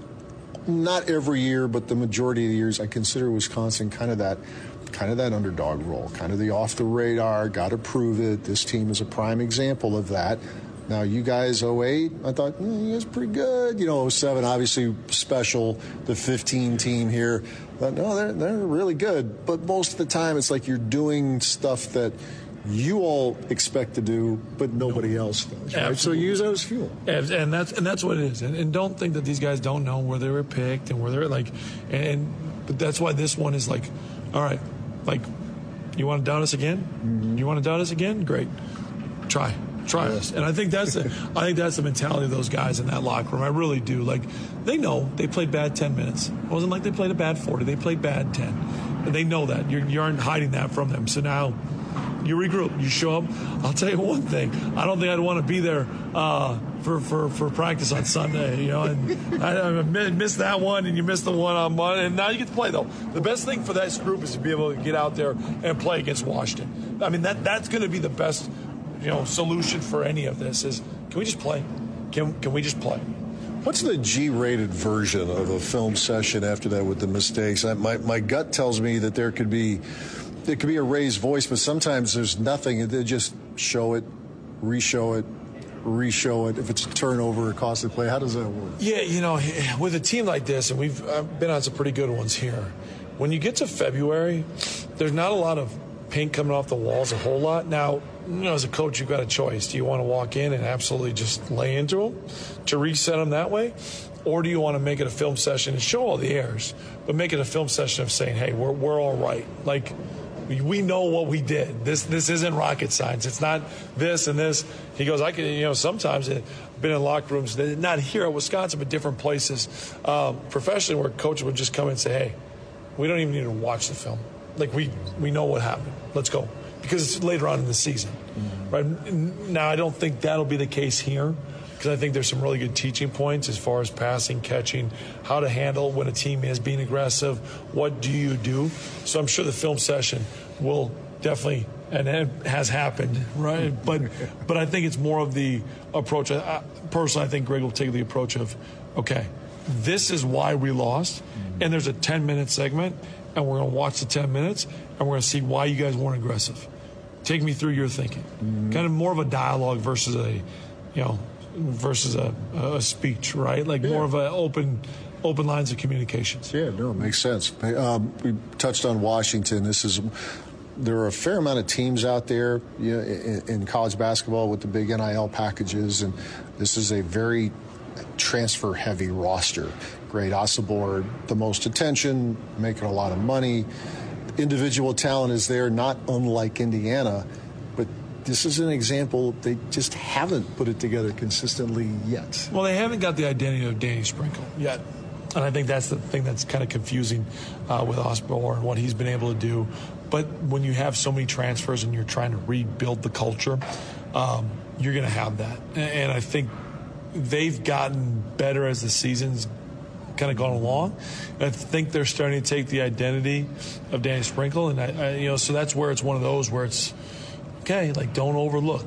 not every year, but the majority of the years, I consider Wisconsin kind of that kind of that underdog role, kind of the off the radar, got to prove it. This team is a prime example of that. Now, you guys, oh eight, I thought, mm, you guys pretty good. You know, oh seven, obviously special, the fifteen team here. But no, they're, they're really good. But most of the time, it's like you're doing stuff that you all expect to do, but nobody else does. Right? So you use that as fuel. And, and that's and that's what it is. And, and don't think that these guys don't know where they were picked and where they're like. And but that's why this one is like, all right, like, you want to doubt us again? Mm-hmm. You want to doubt us again? Great, try. Try us. And I think that's the, I think that's the mentality of those guys in that locker room. I really do. Like, they know they played bad ten minutes. It wasn't like they played a bad forty. They played bad ten. And they know that. You're, you aren't hiding that from them. So now you regroup. You show up. I'll tell you one thing. I don't think I'd want to be there uh, for, for, for practice on Sunday. You know, and I, I missed that one, and you missed the one on Monday. And now you get to play, though. The best thing for that group is to be able to get out there and play against Washington. I mean, that that's going to be the best, you know, solution for any of this is, can we just play? Can can we just play? What's the G-rated version of a film session after that with the mistakes? I, my my gut tells me that there could be there could be a raised voice, but sometimes there's nothing. They just show it, re-show it, re-show it. If it's a turnover or costly play, how does that work? Yeah, you know, with a team like this, and we've I've been on some pretty good ones here. When you get to February, there's not a lot of paint coming off the walls a whole lot. Now, you know, as a coach, you've got a choice. Do you want to walk in and absolutely just lay into them to reset them that way? Or do you want to make it a film session and show all the errors, but make it a film session of saying, hey, we're we're all right. Like, we, we know what we did. This this isn't rocket science. It's not this and this. He goes, I can, you know, sometimes I've been in locker rooms, not here at Wisconsin, but different places, um, professionally, where coaches would just come in and say, hey, we don't even need to watch the film. Like, we, we know what happened. Let's go. Because it's later on in the season. Mm-hmm. Right? Now, I don't think that'll be the case here, because I think there's some really good teaching points as far as passing, catching, how to handle when a team is being aggressive, what do you do. So I'm sure the film session will definitely, and it has happened, right? But but I think it's more of the approach. I, personally, I think Greg will take the approach of, okay, this is why we lost, mm-hmm. and there's a ten-minute segment, and we're going to watch the ten minutes, and we're going to see why you guys weren't aggressive. Take me through your thinking. Mm-hmm. Kind of more of a dialogue versus a, you know, versus a, a speech, right? Like, yeah. more of an open, open lines of communications. Yeah, no, it makes sense. Um, we touched on Washington. This is, there are a fair amount of teams out there, you know, in, in college basketball with the big N I L packages, and this is a very transfer-heavy roster. Great Osborne, the most attention, making a lot of money. Individual talent is there, not unlike Indiana, but this is an example they just haven't put it together consistently yet. Well, they haven't got the identity of Danny Sprinkle yet. And I think that's the thing that's kind of confusing uh, with Osborne and what he's been able to do. But when you have so many transfers and you're trying to rebuild the culture, um, you're going to have that. And I think they've gotten better as the season's kind of gone along. And I think they're starting to take the identity of Danny Sprinkle, and I, I, you know, so that's where it's one of those where it's okay. Like, don't overlook.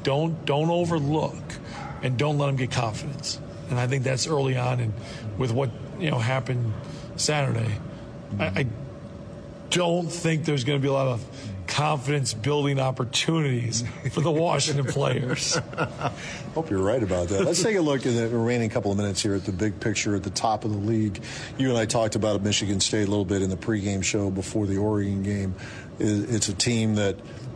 don't don't overlook and don't let them get confidence. And I think that's early on, and with what you know happened Saturday, I, I don't think there's going to be a lot of confidence-building opportunities for the Washington players. Hope you're right about that. Let's take a look in the remaining couple of minutes here at the big picture at the top of the league. You and I talked about it, Michigan State a little bit in the pregame show before the Oregon game. It's a team that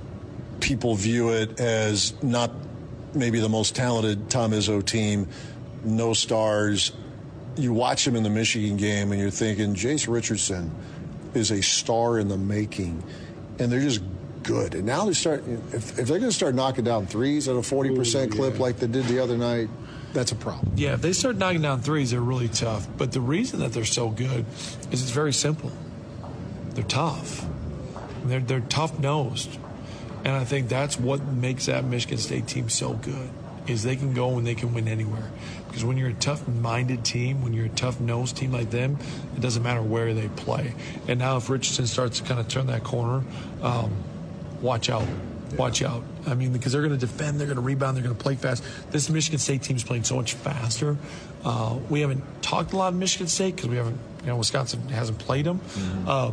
people view it as not maybe the most talented Tom Izzo team, no stars. You watch him in the Michigan game and you're thinking, Jace Richardson is a star in the making. And they're just good. And now they start, if, if they're going to start knocking down threes at a forty percent Ooh, yeah. clip like they did the other night, that's a problem. Yeah, if they start knocking down threes, they're really tough. But the reason that they're so good is it's very simple. They're tough. They're, they're tough-nosed. And I think that's what makes that Michigan State team so good, is they can go and they can win anywhere. Because when you're a tough-minded team, when you're a tough-nosed team like them, it doesn't matter where they play. And now if Richardson starts to kind of turn that corner, um, watch out. Watch out. I mean, because they're going to defend, they're going to rebound, they're going to play fast. This Michigan State team is playing so much faster. Uh, we haven't talked a lot of Michigan State because we haven't, you know, Wisconsin hasn't played them. Mm-hmm. Uh,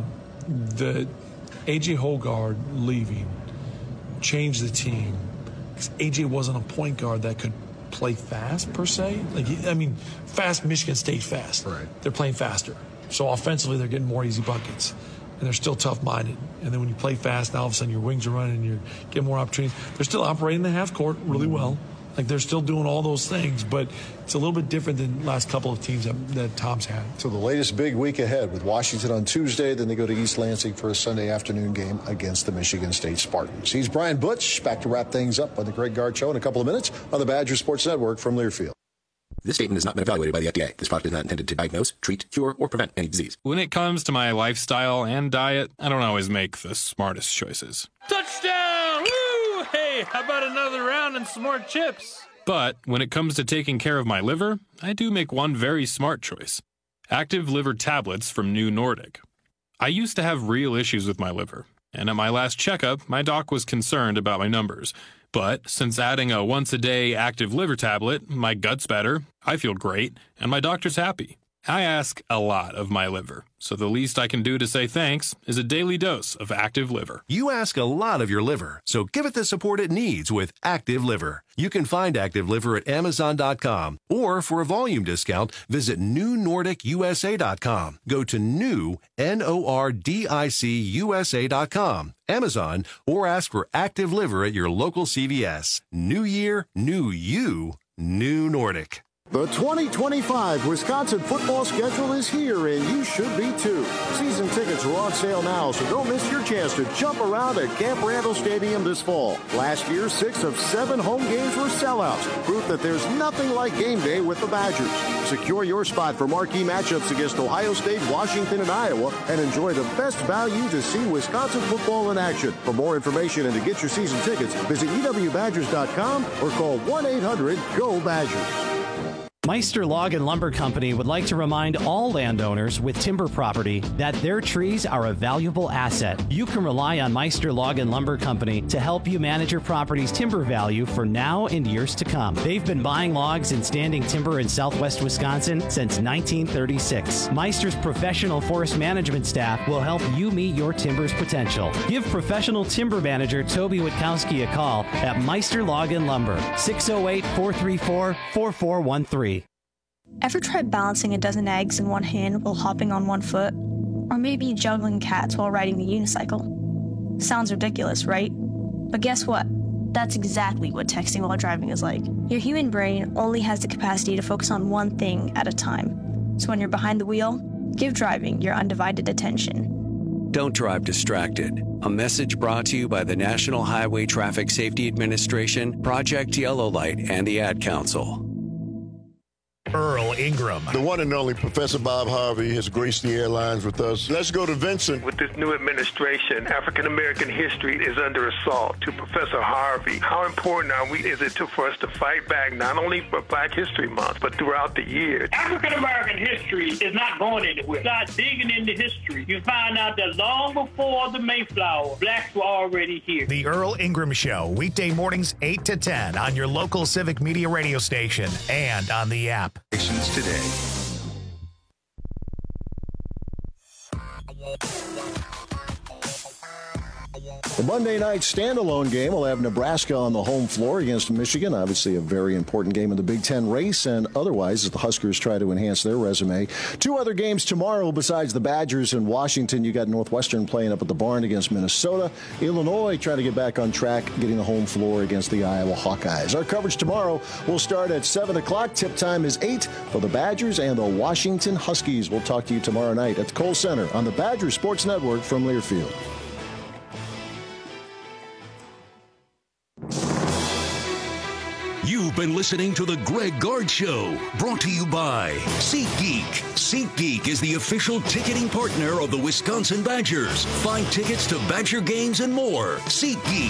the A J Hoggard leaving changed the team. Because A J wasn't a point guard that could play fast per se. Like I mean, fast Michigan State fast. Right. They're playing faster. So offensively, they're getting more easy buckets, and they're still tough-minded. And then when you play fast, now all of a sudden your wings are running and you get more opportunities. They're still operating the half court really well. Like they're still doing all those things, but it's a little bit different than the last couple of teams that, that Tom's had. So the latest big week ahead with Washington on Tuesday, then they go to East Lansing for a Sunday afternoon game against the Michigan State Spartans. He's Brian Butch, back to wrap things up on the Greg Gard Show in a couple of minutes on the Badger Sports Network from Learfield. This statement has not been evaluated by the F D A. This product is not intended to diagnose, treat, cure, or prevent any disease. When it comes to my lifestyle and diet, I don't always make the smartest choices. Touchdown! Woo! Hey, how about another round and some more chips? But when it comes to taking care of my liver, I do make one very smart choice. Active Liver tablets from New Nordic. I used to have real issues with my liver, and at my last checkup, my doc was concerned about my numbers. But since adding a once-a-day Active Liver tablet, my gut's better, I feel great, and my doctor's happy. I ask a lot of my liver, so the least I can do to say thanks is a daily dose of Active Liver. You ask a lot of your liver, so give it the support it needs with Active Liver. You can find Active Liver at Amazon dot com, or for a volume discount, visit New Nordic U S A dot com. Go to new, N O R D I C U S A dot com, Amazon, or ask for Active Liver at your local C V S. New year, new you, New Nordic. The twenty twenty-five Wisconsin football schedule is here, and you should be too. Season tickets are on sale now, so don't miss your chance to jump around at Camp Randall Stadium this fall. Last year, six of seven home games were sellouts, proof that there's nothing like game day with the Badgers. Secure your spot for marquee matchups against Ohio State, Washington, and Iowa, and enjoy the best value to see Wisconsin football in action. For more information and to get your season tickets, visit E W Badgers dot com or call one eight hundred G O Badgers. Meister Log and Lumber Company would like to remind all landowners with timber property that their trees are a valuable asset. You can rely on Meister Log and Lumber Company to help you manage your property's timber value for now and years to come. They've been buying logs and standing timber in southwest Wisconsin since nineteen thirty-six. Meister's professional forest management staff will help you meet your timber's potential. Give professional timber manager Toby Witkowski a call at Meister Log and Lumber, six oh eight, four three four, four four one three. Ever tried balancing a dozen eggs in one hand while hopping on one foot? Or maybe juggling cats while riding the unicycle? Sounds ridiculous, right? But guess what? That's exactly what texting while driving is like. Your human brain only has the capacity to focus on one thing at a time. So when you're behind the wheel, give driving your undivided attention. Don't drive distracted. A message brought to you by the National Highway Traffic Safety Administration, Project Yellow Light, and the Ad Council. Earl Ingram. The one and only Professor Bob Harvey has graced the airlines with us. Let's go to Vincent. With this new administration, African-American history is under assault. To Professor Harvey, how important are we, is it to, for us to fight back not only for Black History Month, but throughout the year? African-American history is not going anywhere. Start digging into history. You find out that long before the Mayflower, blacks were already here. The Earl Ingram Show, weekday mornings eight to ten on your local Civic Media radio station and on the app. Today. The Monday night standalone game will have Nebraska on the home floor against Michigan. Obviously a very important game in the Big Ten race and otherwise as the Huskers try to enhance their resume. Two other games tomorrow besides the Badgers and Washington. You got Northwestern playing up at the Barn against Minnesota. Illinois trying to get back on track, getting the home floor against the Iowa Hawkeyes. Our coverage tomorrow will start at seven o'clock. Tip time is eight for the Badgers and the Washington Huskies. We'll talk to you tomorrow night at the Kohl Center on the Badger Sports Network from Learfield. You've been listening to The Greg Gard Show, brought to you by SeatGeek. SeatGeek is the official ticketing partner of the Wisconsin Badgers. Find tickets to Badger games and more. SeatGeek.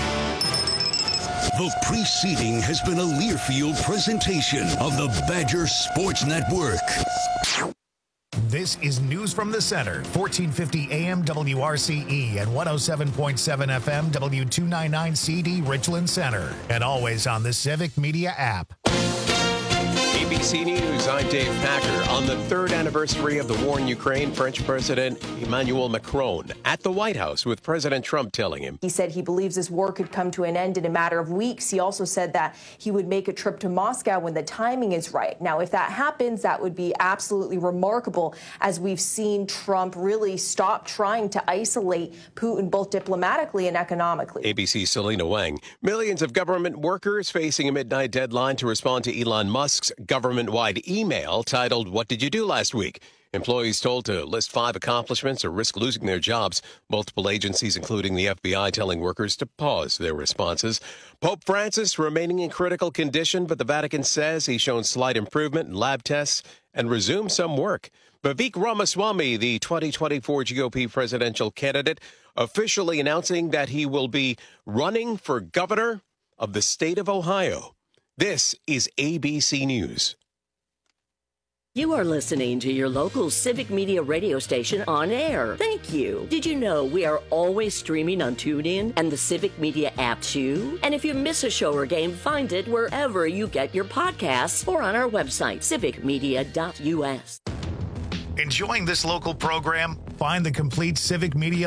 The preceding has been a Learfield presentation of the Badger Sports Network. This is News from the Center, fourteen fifty A M W R C E and one oh seven point seven F M W two ninety-nine C D Richland Center, and always on the Civic Media app. A B C News, I'm Dave Packer. On the third anniversary of the war in Ukraine, French President Emmanuel Macron at the White House with President Trump telling him. He said he believes this war could come to an end in a matter of weeks. He also said that he would make a trip to Moscow when the timing is right. Now, if that happens, that would be absolutely remarkable, as we've seen Trump really stop trying to isolate Putin both diplomatically and economically. A B C's Selena Wang. Millions of government workers facing a midnight deadline to respond to Elon Musk's government-wide email titled, "What did you do last week?" Employees told to list five accomplishments or risk losing their jobs. Multiple agencies, including the F B I, telling workers to pause their responses. Pope Francis remaining in critical condition, but the Vatican says he's shown slight improvement in lab tests and resumed some work. Vivek Ramaswamy, the twenty twenty-four G O P presidential candidate, officially announcing that he will be running for governor of the state of Ohio. This is A B C News. You are listening to your local Civic Media radio station on air. Thank you. Did you know we are always streaming on TuneIn and the Civic Media app too? And if you miss a show or game, find it wherever you get your podcasts or on our website, civic media dot U S. Enjoying this local program? Find the complete Civic Media